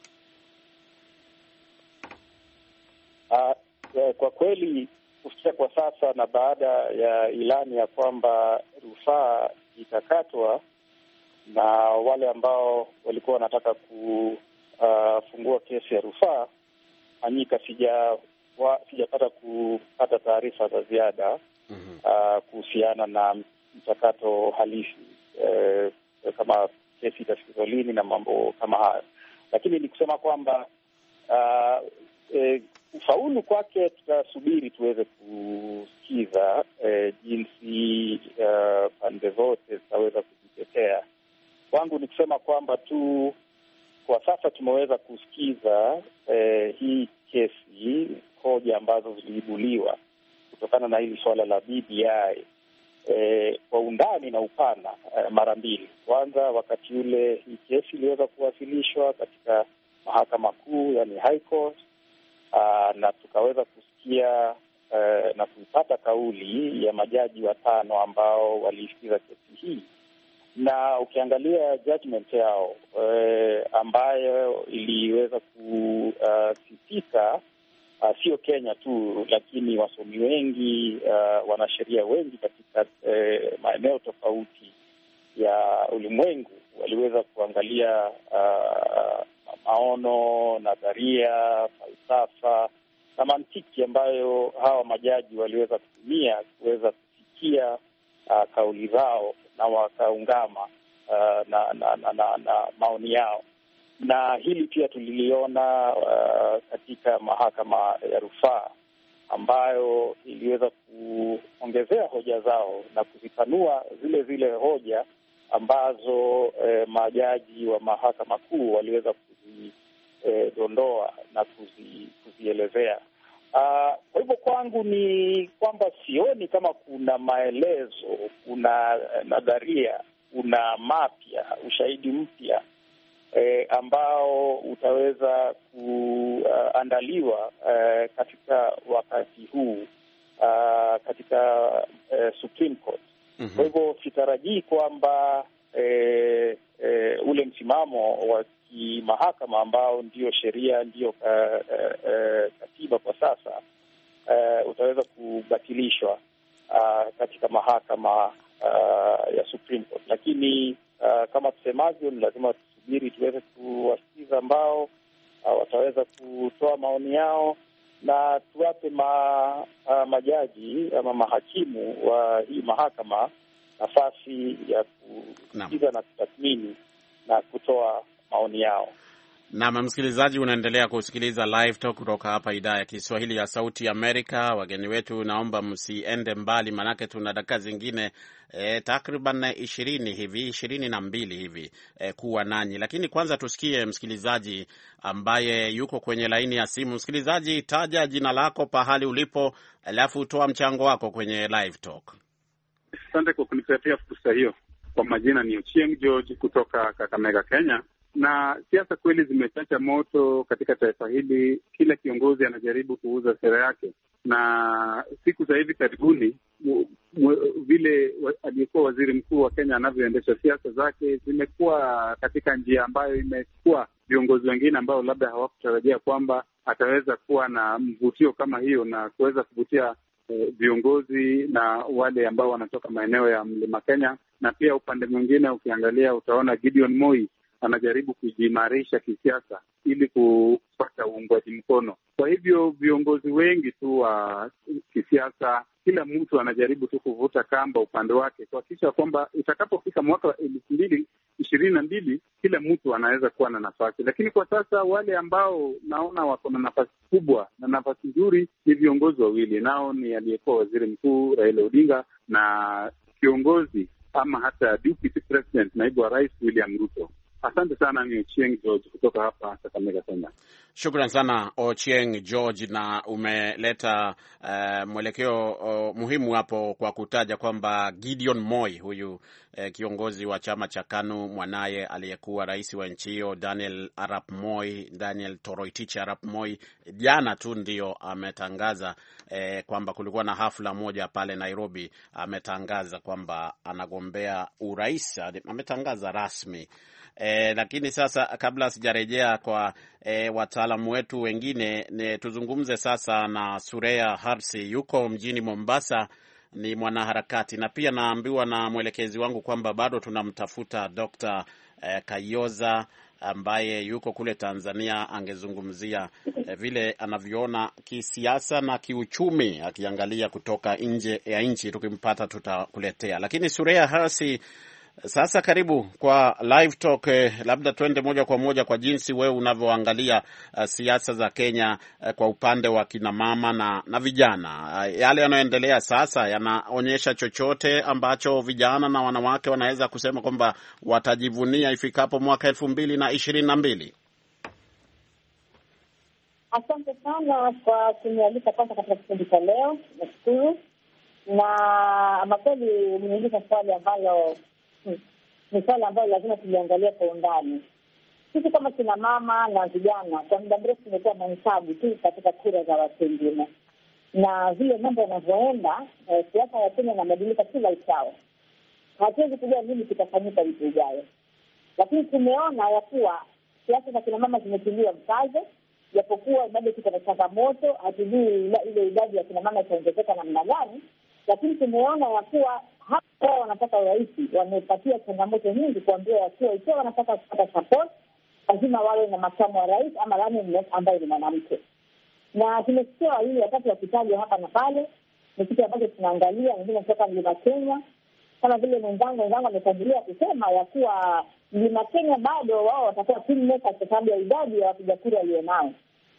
Uh, kwa kweli kufikia kwa sasa na baada ya ilani ya kwamba rufaa itakatwa na wale ambao walikuwa wanataka kufungua uh, kesi ya rufaa Anyika sija wa, sijapata kupata taarifa za ziada mm-hmm. uh, kuhusiana na mchakato halisi uh, kama kesi itasikizwa lini na mambo kama haya, lakini ni kusema kwamba uh, uh, ufaulu kwake tutasubiri tuweze kusikiza uh, jinsi uh, pande zote zitaweza kujitetea. Kwangu ni kusema kwamba tu kwa sasa tumeweza kusikiza eh, hii kesi, hoja ambazo ziliibuliwa kutokana na hili swala la B B I eh, kwa undani na upana eh, mara mbili. Kwanza wakati ule hii kesi iliweza kuwasilishwa katika mahakama kuu, yani High Court, aa, na tukaweza kusikia eh, na kuipata kauli ya majaji watano ambao waliisikiza kesi hii. Na ukiangalia judgment yao e, ambayo iliweza kusikika uh, uh, sio Kenya tu, lakini wasomi wengi, uh, wanasheria wengi katika uh, maeneo tofauti ya ulimwengu waliweza kuangalia uh, maono, nadharia, falsafa na mantiki ambayo hawa majaji waliweza kutumia kuweza kufikia uh, kauli zao na wakaungama uh, na, na, na, na, na maoni yao, na hili pia tuliliona uh, katika mahakama ya rufaa ambayo iliweza kuongezea hoja zao na kuzipanua zile zile hoja ambazo eh, majaji wa mahakama kuu waliweza kuzidondoa eh, na kuzi, kuzielezea. Uh, kwa hivyo kwangu ni kwamba sioni kama kuna maelezo, kuna nadharia, kuna mapya, ushahidi mpya E, ambao utaweza kuandaliwa uh, katika wakati huu uh, katika uh, Supreme Court. Mm-hmm. Kwa hivyo sitarajii kwamba e, e, ule msimamo wa kimahakama ambao ndio sheria, ndio uh, uh, katiba kwa sasa uh, utaweza kubatilishwa uh, katika mahakama uh, ya Supreme Court, lakini uh, kama tusemavyo, ni lazima ili tuweze kuwasikiza ambao uh, wataweza kutoa maoni yao na tuwape ma, uh, majaji ama mahakimu wa hii mahakama nafasi ya kusikiza na kutathmini na kutoa maoni yao. Na msikilizaji, unaendelea kusikiliza Live Talk kutoka hapa idhaa ya Kiswahili ya Sauti Amerika. Wageni wetu, naomba msiende mbali, manake tuna dakika zingine e, takriban ishirini hivi, ishirini na mbili hivi e, kuwa nanyi. Lakini kwanza tusikie msikilizaji ambaye yuko kwenye laini ya simu. Msikilizaji, taja jina lako, pahali ulipo, alafu toa mchango wako kwenye Live Talk. Asante kwa kunipatia fursa hiyo. Kwa majina ni Ochieng George kutoka Kakamega, Kenya. Na siasa kweli zimechacha moto katika taifa hili. Kila kiongozi anajaribu kuuza sera yake, na siku za hivi karibuni mu, mu, vile aliyekuwa waziri mkuu wa Kenya anavyoendesha siasa zake zimekuwa katika njia ambayo imekuwa viongozi wengine ambao labda hawakutarajia kwamba ataweza kuwa na mvutio kama hiyo na kuweza kuvutia eh, viongozi na wale ambao wanatoka maeneo ya Mlima Kenya. Na pia upande mwingine ukiangalia utaona Gideon Moi anajaribu kujiimarisha kisiasa ili kupata uungwaji mkono. Kwa hivyo viongozi wengi tu wa kisiasa, kila mtu anajaribu tu kuvuta kamba upande wake kuhakikisha kwamba itakapofika mwaka wa elfu mbili ishirini na mbili kila mtu anaweza kuwa na nafasi. Lakini kwa sasa wale ambao naona wako na nafasi kubwa na nafasi nzuri ni viongozi wawili, nao ni aliyekuwa waziri mkuu Raila Odinga na kiongozi ama hata deputy president, naibu wa rais William Ruto. Asante sana, ni Ochieng George kutoka hapa Kakamega, Kenya. Shukran sana Ochieng George, na umeleta uh, mwelekeo uh, muhimu hapo kwa kutaja kwamba Gideon Moi huyu uh, kiongozi wa chama cha KANU, mwanaye aliyekuwa rais wa nchi hiyo Daniel Arap Moi, Daniel Toroitich Arap Moi, jana tu ndio ametangaza uh, kwamba kulikuwa na hafla moja pale Nairobi, ametangaza kwamba anagombea urais, ametangaza rasmi. E, lakini sasa kabla sijarejea kwa e, wataalamu wetu wengine, ne, tuzungumze sasa na Sureya Harsi, yuko mjini Mombasa, ni mwanaharakati, na pia naambiwa na mwelekezi wangu kwamba bado tunamtafuta Doctor e, Kayoza ambaye yuko kule Tanzania, angezungumzia e, vile anavyoona kisiasa na kiuchumi, akiangalia kutoka nje ya nchi. Tukimpata tutakuletea. Lakini Sureya Harsi, sasa karibu kwa Live Talk. Eh, labda tuende moja kwa moja kwa jinsi wewe unavyoangalia uh, siasa za Kenya uh, kwa upande wa kina mama na, na vijana. Uh, yale yanayoendelea sasa yanaonyesha chochote ambacho vijana na wanawake wanaweza kusema kwamba watajivunia ifikapo mwaka elfu mbili na ishirini na mbili? Asante sana kwa kunialika kwanza katika kipindi cha leo. Nashukuru. Na makweli umeniuliza swali ambalo Hmm. ni swala ambayo lazima tuliangalia kwa undani. Sisi kama kina mama na vijana kwa muda mrefu tumekuwa na hesabu tu katika kura za watu wengine, na vile mambo yanavyoenda, eh, siasa ya Kenya inabadilika kila uchao. Hatuwezi kujua nini kitafanyika wiki ijayo, lakini tumeona ya kuwa siasa za kina mama zimetiliwa mkazo, japokuwa bado tuko na changamoto, hatujui ile idadi ya kina mama itaongezeka namna gani, lakini tumeona ya kuwa hapa wanataka urais, wamepatia changamoto nyingi kuambia ya kuwa ikiwa wanataka kupata support lazima wawe na makamu wa rais ama running ambaye ni mwanamke. Na tumesikia hili wakati wa kitajwa hapa na pale, ni kitu ambacho tunaangalia, wengine kutoka Mlima Kenya, kama vile mwenzangu wenzangu ametangulia kusema ya kuwa Mlima Kenya bado wao watakuwa kingmaker kwa sababu ya idadi ya wapiga kura walionao,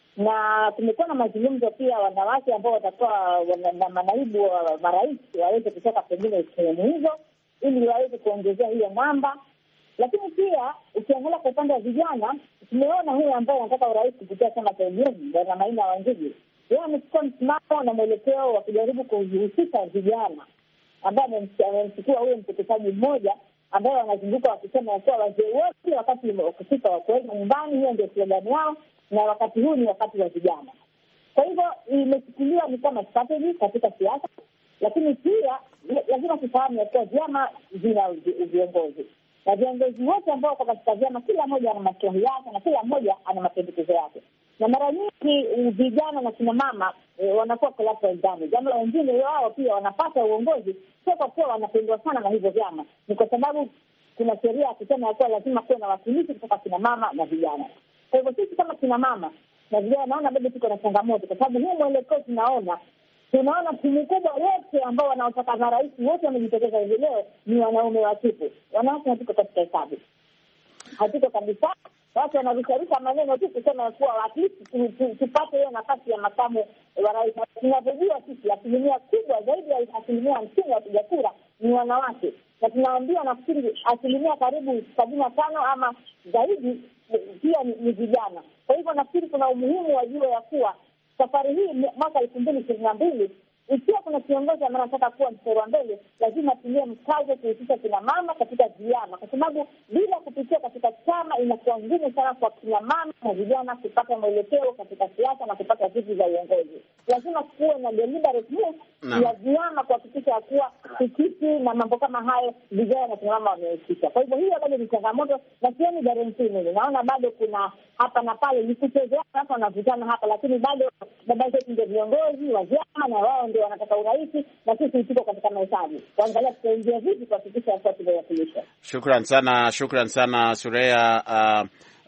na kumekuwa na mazungumzo pia wanawake ambao watakuwa na manaibu wa marais waweze kutoka pengine sehemu hizo ili waweze kuongezea hiyo namba. Lakini pia ukiangalia kwa upande wa vijana, tumeona huyu ambaye anataka urais kupitia chama cha U D M Bwana Maina Wanjigi, yeye amechukua msimamo na mwelekeo wa kujaribu kuhusisha vijana, ambaye amemchukua huyo mteketaji mmoja ambaye wanazunguka wakisema ya kuwa wazee wote wakati wakifika wa kuenda nyumbani, hiyo ndio slogan yao, na wakati huu ni wakati wa vijana. Kwa hivyo imechukuliwa ni kama strategy katika siasa, lakini pia lazima tufahamu ya kuwa vyama vina viongozi, na viongozi wote ambao wako katika vyama, kila mmoja ana maslahi yake na kila mmoja ana mapendekezo yake. Na mara nyingi vijana na kina mama e, wanakuwa collateral damage. Jambo wengine wao pia wanapata uongozi sio kwa kuwa wanapendwa sana na hivyo vyama, ni kwa sababu kuna sheria ya kusema ya kuwa lazima kuwe na wakilishi kutoka kina mama na vijana. Kwa hivyo sisi kama kina mama na vijana naona bado tuko na changamoto, kwa sababu hii mwelekeo tunaona tunaona timu kubwa wote ambao wanaotaka na rais wote wamejitokeza hivi leo ni wanaume watupu. Wanawake hatuko katika hesabu, hatuko kabisa. Watu wanarusharusha maneno tu kusema kuwa at least tupate hiyo nafasi ya makamu wa rais. Tunavyojua sisi asilimia kubwa zaidi ya asilimia hamsini ya wapiga kura ni wanawake, na tunaambiwa nafikiri asilimia karibu sabini na tano ama zaidi pia ni vijana. Kwa hivyo nafikiri kuna umuhimu wa jua ya kuwa safari hii mwaka elfu mbili ishirini na mbili ikiwa kuna kiongozi ambaye anataka kuwa mstari wa mbele, lazima tulie mkazo kuhusisha kina mama katika vyama, kwa sababu bila kupitia katika chama inakuwa ngumu sana kwa kina mama na vijana kupata mwelekeo katika siasa na kupata viti za uongozi. Lazima kuwe na deliberate move ya vyama kuhakikisha kuwa tikiti na mambo kama hayo vijana na kina mama wamehusisha. Kwa hivyo hiyo bado ni changamoto, na sioni guarantee mimi. Naona bado kuna hapa na pale nikuchezea hapa na vijana hapa, lakini bado baba zetu ndio viongozi wa vyama na wao ndio wanataka urais, na sisi tuko katika mahesabu kuangalia tutaingia vipi kuhakikisha kwa tunawakilisha. Shukran sana, shukran sana Sureya. uh,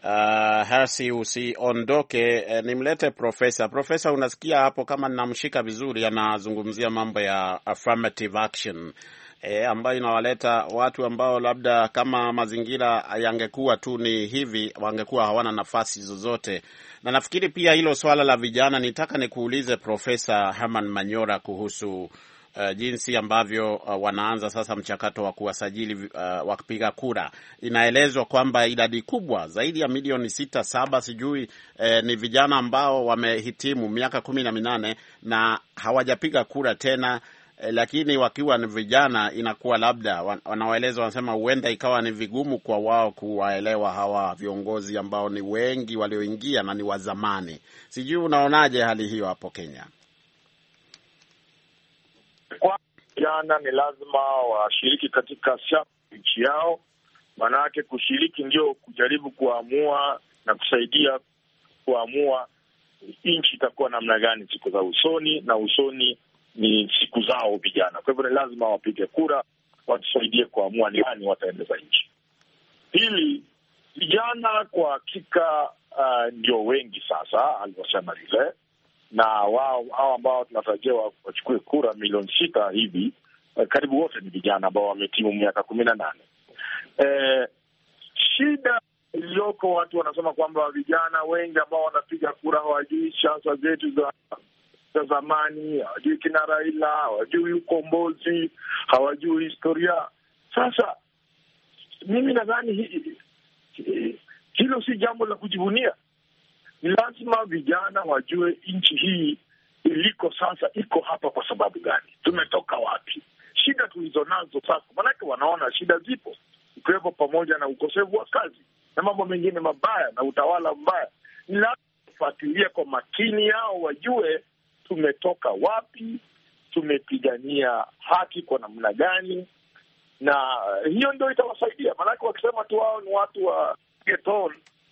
uh, Hersi, usiondoke, uh, nimlete profesa. Profesa, unasikia hapo kama ninamshika vizuri, anazungumzia mambo ya affirmative action E, ambayo inawaleta watu ambao labda kama mazingira yangekuwa tu ni hivi wangekuwa hawana nafasi zozote. Na nafikiri pia hilo swala la vijana, nitaka nikuulize Profesa Herman Manyora kuhusu uh, jinsi ambavyo uh, wanaanza sasa mchakato wa kuwasajili uh, wapiga kura. Inaelezwa kwamba idadi kubwa zaidi ya milioni sita saba sijui eh, ni vijana ambao wamehitimu miaka kumi na minane na hawajapiga kura tena. Eh, lakini wakiwa ni vijana inakuwa labda wanawaeleza, wanasema huenda ikawa ni vigumu kwa wao kuwaelewa hawa viongozi ambao ni wengi walioingia na ni wa zamani. Sijui unaonaje hali hiyo hapo Kenya? Kwa vijana ni lazima washiriki katika siasa nchi yao, manake kushiriki ndio kujaribu kuamua na kusaidia kuamua nchi itakuwa namna gani siku za usoni, na usoni ni siku zao vijana. Kwa hivyo ni lazima wapige kura, watusaidie kuamua ni nani wataendeza nchi. Pili, vijana kwa hakika uh, ndio wengi sasa alivyosema vile, na wao hao ambao tunatarajia wachukue kura milioni sita hivi, uh, karibu wote ni vijana ambao wametimu miaka kumi na nane. Eh, shida iliyoko, watu wanasema kwamba vijana wengi ambao wanapiga kura hawajui siasa zetu za za zamani, hawajui kina Raila, hawajui ukombozi, hawajui historia. Sasa mimi nadhani hi, hi, hilo si jambo la kujivunia. Ni lazima vijana wajue nchi hii iliko sasa iko hapa kwa sababu gani, tumetoka wapi, shida tulizo nazo sasa. Maanake wanaona shida zipo, ikiwepo pamoja na ukosefu wa kazi na mambo mengine mabaya na utawala mbaya. Ni lazima kufuatilia kwa makini yao, wajue tumetoka wapi, tumepigania haki kwa namna gani, na hiyo ndio itawasaidia. Maanake wakisema tu wao ni watu wa getol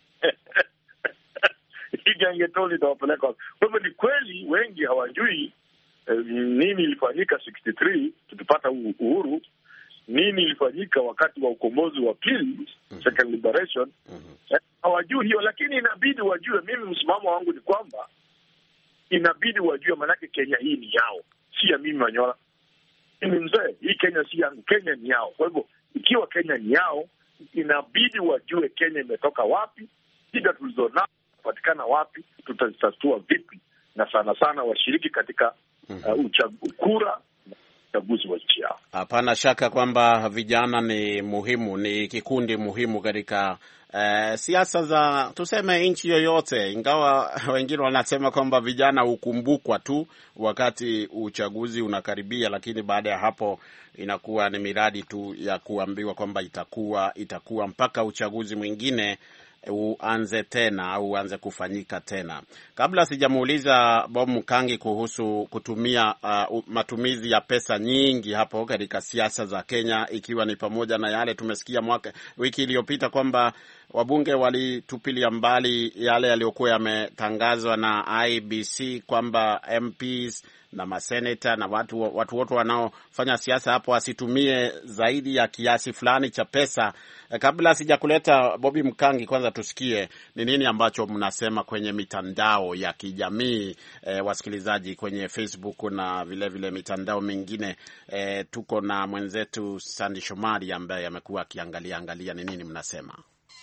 hii getol itawapeleka. Kwa hivyo ni kweli wengi hawajui eh, nini ilifanyika sitini na tatu tukipata uhuru, nini ilifanyika wakati wa ukombozi wa pili, mm-hmm. second liberation, mm-hmm. eh, hawajui hiyo, lakini inabidi wajue. Mimi msimamo wangu ni kwamba inabidi wajue, manake Kenya hii ni yao, si ya mimi Manyora. mimi mzee, hii Kenya si yangu, Kenya ni yao. Kwa hivyo ikiwa Kenya ni yao, inabidi wajue Kenya imetoka wapi, shida tulizonao patikana wapi, tutazitatua vipi, na sana sana washiriki katika uh, uchaguzi kura uchaguzi wa nchi yao. Hapana shaka kwamba vijana ni muhimu, ni kikundi muhimu katika uh, siasa za tuseme nchi yoyote, ingawa wengine wanasema kwamba vijana hukumbukwa tu wakati uchaguzi unakaribia, lakini baada ya hapo inakuwa ni miradi tu ya kuambiwa kwamba itakuwa itakuwa mpaka uchaguzi mwingine uanze tena au uanze kufanyika tena. Kabla sijamuuliza Bob Mkangi kuhusu kutumia uh, matumizi ya pesa nyingi hapo katika siasa za Kenya, ikiwa ni pamoja na yale tumesikia mwaka wiki iliyopita kwamba wabunge walitupilia mbali yale yaliyokuwa yametangazwa na I B C kwamba M Ps na maseneta na watu watu wote wanaofanya siasa hapo wasitumie zaidi ya kiasi fulani cha pesa. Kabla sijakuleta Bobby Mkangi, kwanza tusikie ni nini ambacho mnasema kwenye mitandao ya kijamii e, wasikilizaji kwenye Facebook na vile vile mitandao mingine. E, tuko na mwenzetu Sandy Shomari ambaye amekuwa akiangalia angalia ni nini mnasema.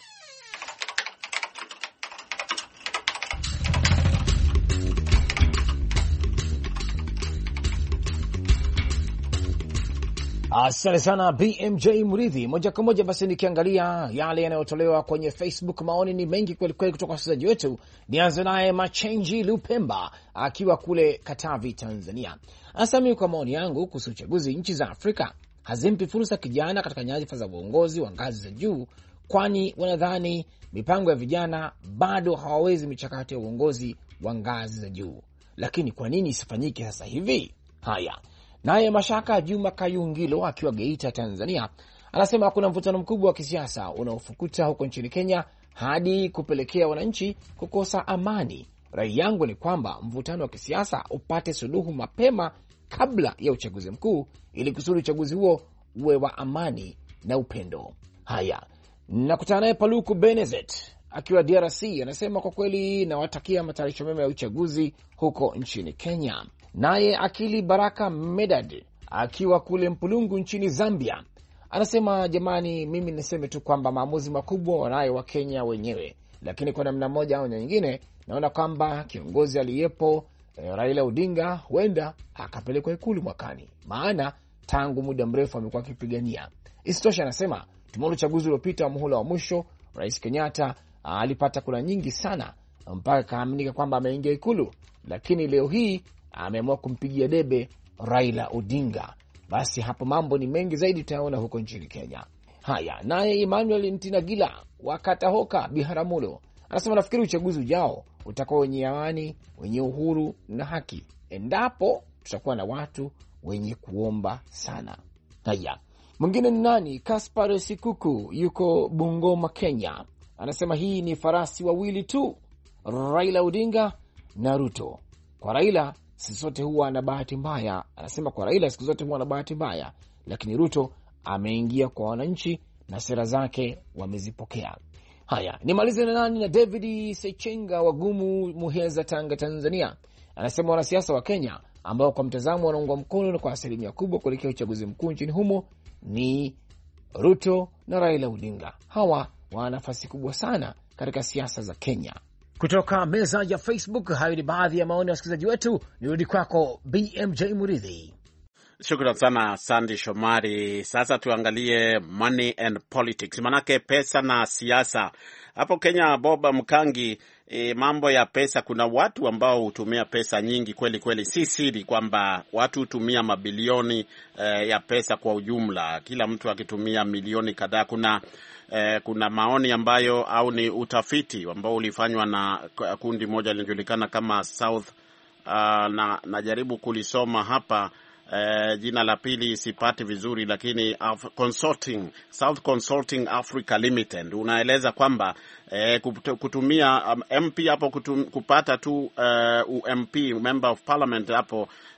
Asante sana B M J Muridhi. Moja kwa moja basi nikiangalia yale yanayotolewa kwenye Facebook, maoni ni mengi kweli kweli kutoka wasikilizaji wetu. Nianze naye Machenji Lupemba akiwa kule Katavi, Tanzania. Asami, kwa maoni yangu kuhusu uchaguzi, nchi za Afrika hazimpi fursa kijana katika nyadhifa za uongozi wa ngazi za juu, kwani wanadhani mipango ya vijana bado hawawezi michakato ya uongozi wa ngazi za juu. Lakini kwa nini isifanyike sasa hivi? Haya. Naye Mashaka Juma Kayungilo akiwa Geita, Tanzania, anasema kuna mvutano mkubwa wa kisiasa unaofukuta huko nchini Kenya hadi kupelekea wananchi kukosa amani. Rai yangu ni kwamba mvutano wa kisiasa upate suluhu mapema kabla ya uchaguzi mkuu, ili kusudi uchaguzi huo uwe wa amani na upendo. Haya, nakutana naye Paluku Benezet akiwa D R C, anasema kwa kweli nawatakia matayarisho mema ya uchaguzi huko nchini Kenya. Naye Akili Baraka Medad akiwa kule Mpulungu nchini Zambia, anasema jamani, mimi niseme tu kwamba maamuzi makubwa wanayo wa Kenya wenyewe, lakini kwa namna moja au nyingine naona kwamba kiongozi aliyepo eh, Raila Odinga huenda akapelekwa ikulu mwakani, maana tangu muda mrefu amekuwa akipigania. Isitosha, anasema tumeona uchaguzi uliopita muhula wa mwisho, Rais Kenyatta alipata kura nyingi sana mpaka kaaminika kwamba ameingia ikulu, lakini leo hii ameamua kumpigia debe Raila Odinga. Basi hapo mambo ni mengi zaidi tutaona huko nchini Kenya. Haya, naye Emmanuel Ntinagila wa Katahoka Biharamulo anasema nafikiri uchaguzi ujao utakuwa wenye amani, wenye uhuru na haki, endapo tutakuwa na watu wenye kuomba sana. Haya, mwingine ni nani? Kaspar Sikuku yuko Bungoma, Kenya, anasema hii ni farasi wawili tu, Raila Odinga na Ruto. Kwa Raila siku zote huwa na bahati mbaya, anasema kwa Raila siku zote huwa na bahati mbaya, lakini Ruto ameingia kwa wananchi na sera zake wamezipokea. Haya, nimalize na nani? Na David Sechenga wagumu Muheza, Tanga, Tanzania, anasema wanasiasa wa Kenya ambao kwa mtazamo wanaungwa mkono na kwa asilimia kubwa kuelekea uchaguzi mkuu nchini humo ni Ruto na Raila Odinga. Hawa wana nafasi kubwa sana katika siasa za Kenya. Kutoka meza ya Facebook, hayo ni baadhi ya maoni ya wasikilizaji wetu. Nirudi kwako B M J Muridhi. Shukrani sana Sandy Shomari. Sasa tuangalie money and politics, manake pesa na siasa hapo Kenya. Bob Mkangi, e, mambo ya pesa, kuna watu ambao hutumia pesa nyingi kweli kweli. Si siri kwamba watu hutumia mabilioni e, ya pesa kwa ujumla, kila mtu akitumia milioni kadhaa. Kuna Eh, kuna maoni ambayo au ni utafiti ambao ulifanywa na kundi moja linajulikana kama South uh, na najaribu kulisoma hapa eh, jina la pili sipati vizuri, lakini Af Consulting, South Consulting Africa Limited unaeleza kwamba eh, kutumia um, M P hapo kutum, kupata tu uh, U M P, Member of Parliament hapo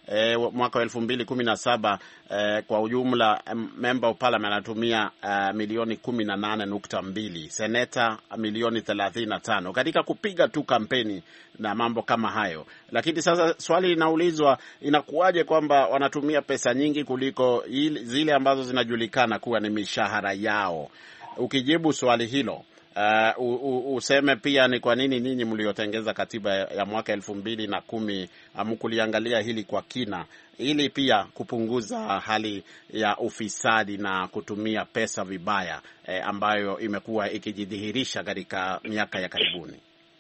e, mwaka wa elfu mbili kumi na saba e, kwa ujumla member of parliament anatumia e, milioni kumi na nane nukta mbili, seneta milioni thelathini na tano katika kupiga tu kampeni na mambo kama hayo. Lakini sasa swali linaulizwa, inakuwaje kwamba wanatumia pesa nyingi kuliko zile ambazo zinajulikana kuwa ni mishahara yao? Ukijibu swali hilo, uh, u, u, useme pia ni kwa nini ninyi mliotengeza katiba ya mwaka elfu mbili na kumi hamkuliangalia hili kwa kina, ili pia kupunguza hali ya ufisadi na kutumia pesa vibaya eh, ambayo imekuwa ikijidhihirisha katika miaka ya karibuni.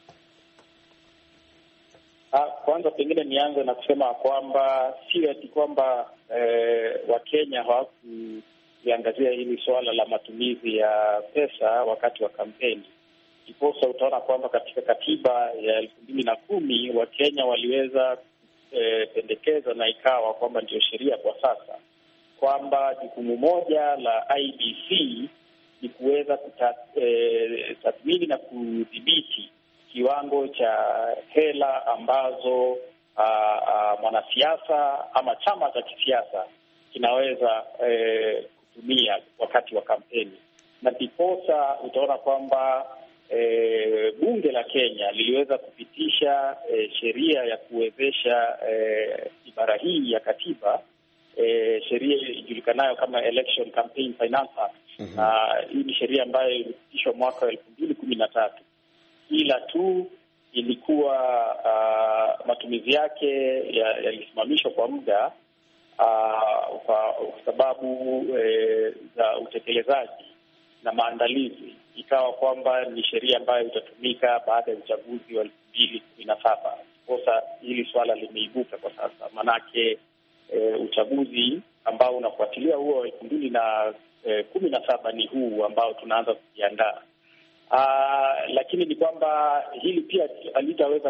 Kwanza pengine nianze na kusema kwamba sio ati kwamba eh, Wakenya hawakuliangazia hili suala la matumizi ya pesa wakati wa kampeni. Kiposa utaona kwamba katika katiba ya elfu mbili na kumi Wakenya waliweza eh, pendekeza na ikawa kwamba ndio sheria kwa sasa, kwamba jukumu moja la I B C ni kuweza kutathmini eh, na kudhibiti kiwango cha hela ambazo uh, uh, mwanasiasa ama chama cha kisiasa kinaweza eh, kutumia wakati wa kampeni. Na ndiposa utaona kwamba eh, bunge la Kenya liliweza kupitisha eh, sheria ya kuwezesha eh, ibara hii ya katiba, eh, sheria ijulikanayo kama Election Campaign Finance Act. Mm-hmm. Na hii ni sheria ambayo ilipitishwa mwaka wa elfu mbili kumi na tatu. Ila tu ilikuwa uh, matumizi yake yalisimamishwa ya kwa muda uh, kwa sababu eh, za utekelezaji na maandalizi. Ikawa kwamba ni sheria ambayo itatumika baada ya uchaguzi wa elfu mbili kumi na saba. Kosa hili swala limeibuka kwa sasa, manake eh, uchaguzi ambao unafuatilia huo elfu mbili na kumi na saba ni huu ambao tunaanza kujiandaa. Uh, lakini ni kwamba hili pia halitaweza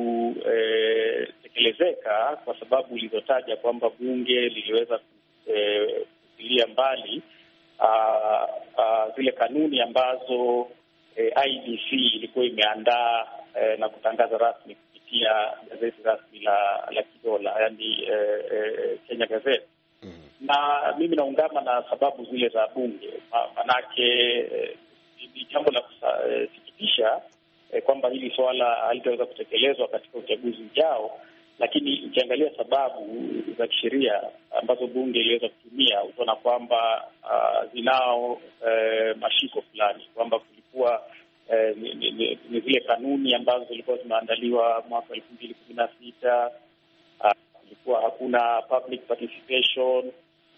kutekelezeka eh, kwa sababu ulizotaja kwamba bunge liliweza kufikilia eh, mbali uh, uh, zile kanuni ambazo eh, I B C ilikuwa imeandaa eh, na kutangaza rasmi kupitia gazeti rasmi la la kidola, yani eh, eh, Kenya Gazette. Mm-hmm. Na mimi naungama na sababu zile za bunge, manake eh, ni jambo la kusikitisha eh, kwamba hili swala halitaweza kutekelezwa katika uchaguzi ujao. Lakini ukiangalia sababu za kisheria ambazo bunge iliweza kutumia, utaona kwamba uh, zinao eh, mashiko fulani, kwamba kulikuwa eh, ni, ni, ni, ni zile kanuni ambazo zilikuwa zimeandaliwa mwaka elfu mbili kumi na sita. Uh, kulikuwa hakuna public participation.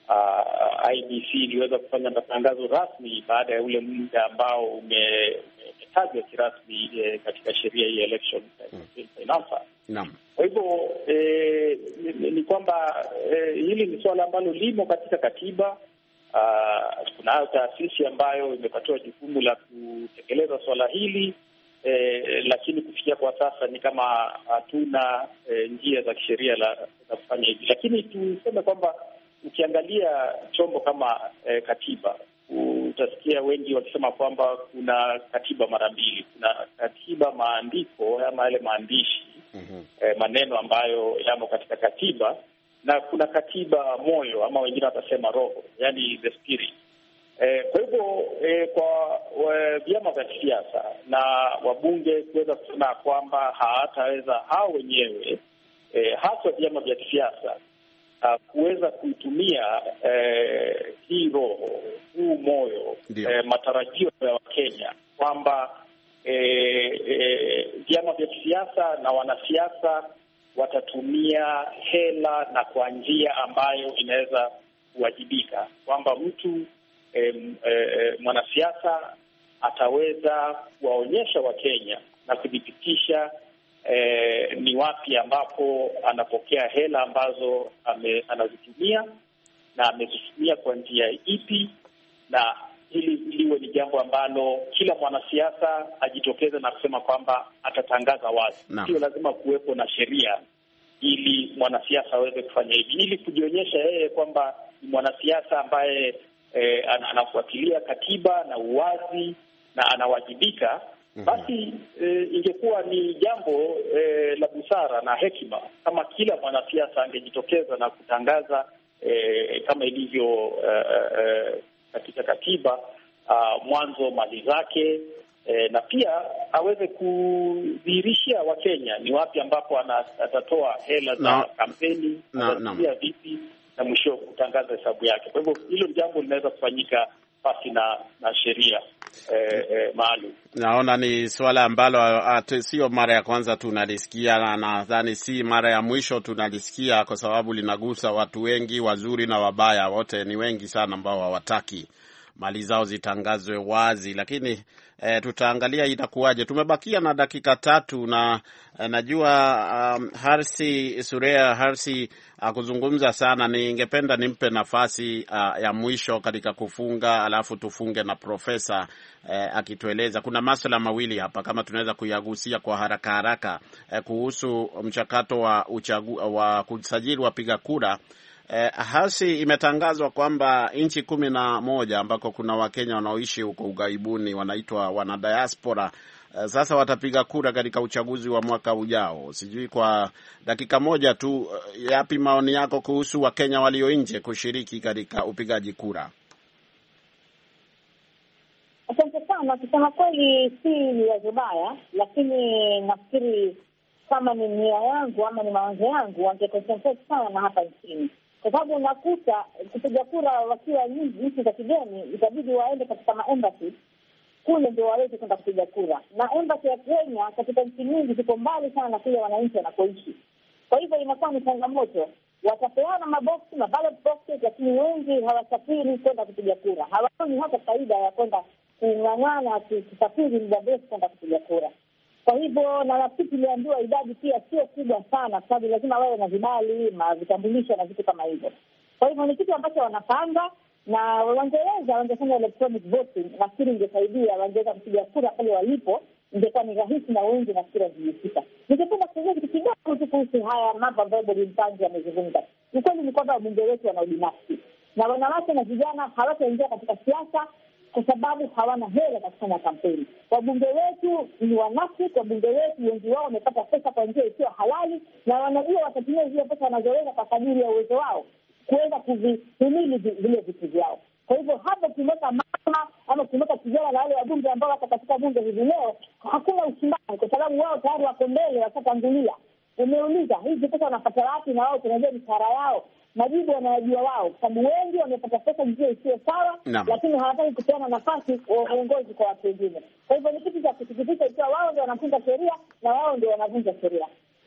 Uh, I B C iliweza kufanya matangazo rasmi baada ya ule muda ambao umetajwa kirasmi eh, katika sheria hii Election Finance. Naam. Kwa hivyo eh, ni, ni kwamba eh, hili ni swala ambalo limo katika katiba. Uh, kunayo taasisi ambayo imepatiwa jukumu la kutekeleza swala hili, eh, lakini kufikia kwa sasa ni kama hatuna eh, njia za kisheria la, la kufanya hivi. Lakini tuseme kwamba ukiangalia chombo kama eh, katiba, utasikia wengi wakisema kwamba kuna katiba mara mbili. Kuna katiba maandiko ama yale maandishi, mm-hmm. eh, maneno ambayo yamo katika katiba, na kuna katiba moyo ama wengine watasema roho, yani the spirit. Eh, kwa hivyo eh, kwa vyama vya kisiasa na wabunge kuweza kusema kwamba hawataweza hao wenyewe eh, hasa vyama vya kisiasa Uh, kuweza kuitumia eh, hii roho, huu moyo, eh, matarajio ya Wakenya kwamba eh, eh, vyama vya kisiasa na wanasiasa watatumia hela na kwa njia ambayo inaweza kuwajibika, kwamba mtu eh, eh, mwanasiasa ataweza kuwaonyesha Wakenya na kudhibitisha Eh, ni wapi ambapo anapokea hela ambazo ame, anazitumia na amezitumia kwa njia ipi, na hili liwe ni jambo ambalo kila mwanasiasa ajitokeze na kusema kwamba atatangaza wazi. Sio lazima kuwepo na sheria ili mwanasiasa aweze kufanya hivi, ili kujionyesha yeye kwamba ni mwanasiasa ambaye eh, anafuatilia katiba na uwazi na anawajibika. basi e, ingekuwa ni jambo e, la busara na hekima kama kila mwanasiasa angejitokeza na kutangaza e, kama ilivyo e, e, katika katiba a, mwanzo mali zake e, na pia aweze kudhihirishia Wakenya ni wapi ambapo atatoa hela za no. kampeni atatumia no, vipi na mwisho kutangaza hesabu yake. Kwa hivyo hilo jambo linaweza kufanyika pasi na, na sheria eh, eh, maalum. Naona ni swala ambalo sio mara ya kwanza tunalisikia, na nadhani si mara ya mwisho tunalisikia, kwa sababu linagusa watu wengi, wazuri na wabaya, wote ni wengi sana ambao hawataki mali zao zitangazwe wazi. Lakini e, tutaangalia itakuwaje. Tumebakia na dakika tatu na e, najua um, Harsi Surea Harsi akuzungumza sana. Ningependa nimpe nafasi uh, ya mwisho katika kufunga, alafu tufunge na profesa eh, akitueleza. Kuna masuala mawili hapa kama tunaweza kuyagusia kwa haraka haraka eh, kuhusu mchakato wa uchagu, wa kusajili wapiga kura. Eh, hasi imetangazwa kwamba nchi kumi na moja ambako kuna Wakenya wanaoishi huko ughaibuni wanaitwa wanadiaspora eh, sasa watapiga kura katika uchaguzi wa mwaka ujao. Sijui kwa dakika moja tu, yapi maoni yako kuhusu Wakenya walio nje kushiriki katika upigaji kura? Asante sana. Kusema kweli si ni wazo baya, lakini nafikiri kama ni nia yangu ama ni mawazo yangu wangeconcentrate sana na hapa nchini, kwa sababu unakuta kupiga kura wakiwa nchi za kigeni itabidi waende katika maembassy kule ndio waweze kwenda kupiga kura, na embassy ya Kenya katika nchi nyingi ziko mbali sana kule wananchi wanakoishi. Kwa hivyo inakuwa ni changamoto. Watapeana maboksi na ballot boxes, lakini wengi hawasafiri kwenda kupiga kura, hawaoni hata faida ya kwenda kung'ang'ana kusafiri muda mrefu kwenda kupiga kura. Kwa hivyo na nafikiri tuliambiwa idadi pia sio kubwa sana, kwa sababu lazima wawe na vibali, vitambulisho na vitu kama hivyo. Kwa hivyo ni kitu ambacho wanapanga, na wangeweza wangefanya electronic voting, nafikiri ingesaidia, wangeweza kupiga kura pale walipo, ingekuwa ni rahisi na wengi nafikiri wangefika. Ningependa kusema kitu kidogo kuhusu haya mambo ambayo Bodi Mpanzi amezungumza. Ni kweli ni kwamba wabunge wetu wana ubinafsi, na wanawake na vijana hawataingia katika siasa kwa sababu hawana hela za kufanya kampeni. Wabunge wetu ni wanafiki, wabunge wetu wengi wao wamepata pesa kwa njia isiyo halali, na wanajua watatumia zile pesa wanazoweza kwa kadiri ya uwezo wao kuweza kuvihimili vile vitu vyao. Kwa hivyo hapa tumeweka mama ama tumeweka kijana na wale wabunge ambao wako katika bunge hivi leo, hakuna ushindani kwa sababu wao tayari wako mbele, watatangulia. Umeuliza hizi pesa wanapata wapi, na wao tunajua mishahara yao, majibu wanayajua wao, sababu wengi wamepata pesa njia isiyo sawa, lakini hawataki kupeana nafasi uongozi kwa watu wengine. Kwa hivyo ni kitu cha kusikitisha ikiwa wao ndio wanatunga sheria na wao ndio wanavunja sheria.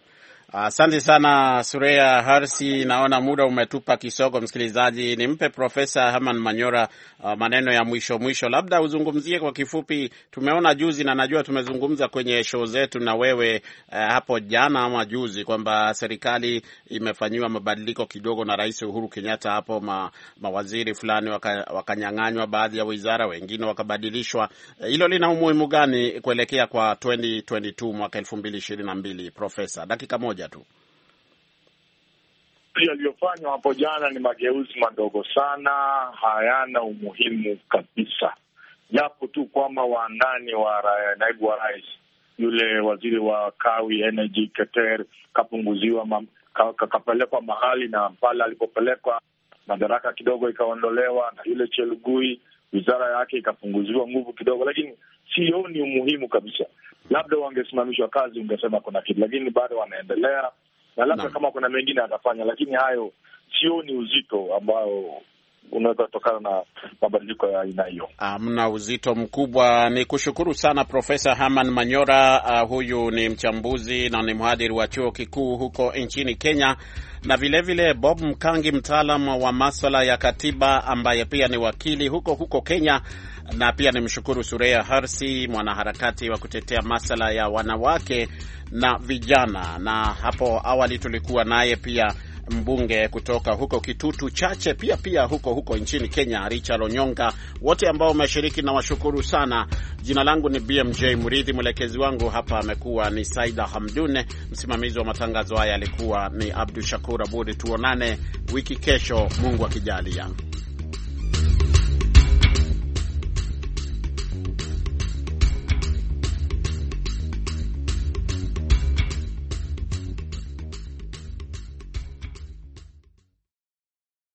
Asante uh, sana Surea Harsi. Naona muda umetupa kisogo, msikilizaji. Nimpe Profesa Herman Manyora uh, maneno ya mwisho mwisho, labda uzungumzie kwa kifupi. Tumeona juzi na najua tumezungumza kwenye show zetu na wewe uh, hapo jana ama juzi kwamba serikali imefanyiwa mabadiliko kidogo na Rais Uhuru Kenyatta. Hapo ma, mawaziri fulani wakanyang'anywa waka baadhi ya wizara, wengine wakabadilishwa. Hilo uh, lina umuhimu gani kuelekea kwa twenty twenty-two mwaka elfu mbili ishirini na mbili? Profesa, dakika moja tu. Yaliyofanywa hapo jana ni mageuzi madogo sana, hayana umuhimu kabisa, japo tu kwamba waandani wa naibu wa rais, yule waziri wa kawi energy Keter kapunguziwa, kakapelekwa mahali, na pale alipopelekwa madaraka kidogo ikaondolewa, na yule Chelugui wizara yake ikapunguziwa nguvu kidogo, lakini sioni umuhimu kabisa. Labda wangesimamishwa kazi ungesema kuna kitu, lakini bado wanaendelea, na labda kama kuna mengine atafanya, lakini hayo sioni uzito ambao unaweza kutokana na mabadiliko ya aina hiyo. Hamna uzito mkubwa. Ni kushukuru sana Profesa Herman Manyora. Uh, huyu ni mchambuzi na ni mhadhiri wa chuo kikuu huko nchini Kenya, na vile vile Bob Mkangi, mtaalamu wa masuala ya katiba ambaye pia ni wakili huko huko Kenya, na pia nimshukuru Surea Harsi, mwanaharakati wa kutetea masuala ya wanawake na vijana, na hapo awali tulikuwa naye pia mbunge kutoka huko Kitutu Chache, pia pia huko huko nchini Kenya, Richard Onyonga. Wote ambao wameshiriki na washukuru sana. Jina langu ni B M J Muridhi, mwelekezi wangu hapa amekuwa ni Saida Hamdune, msimamizi wa matangazo haya alikuwa ni Abdul Shakur Abudi. Tuonane wiki kesho, Mungu akijalia.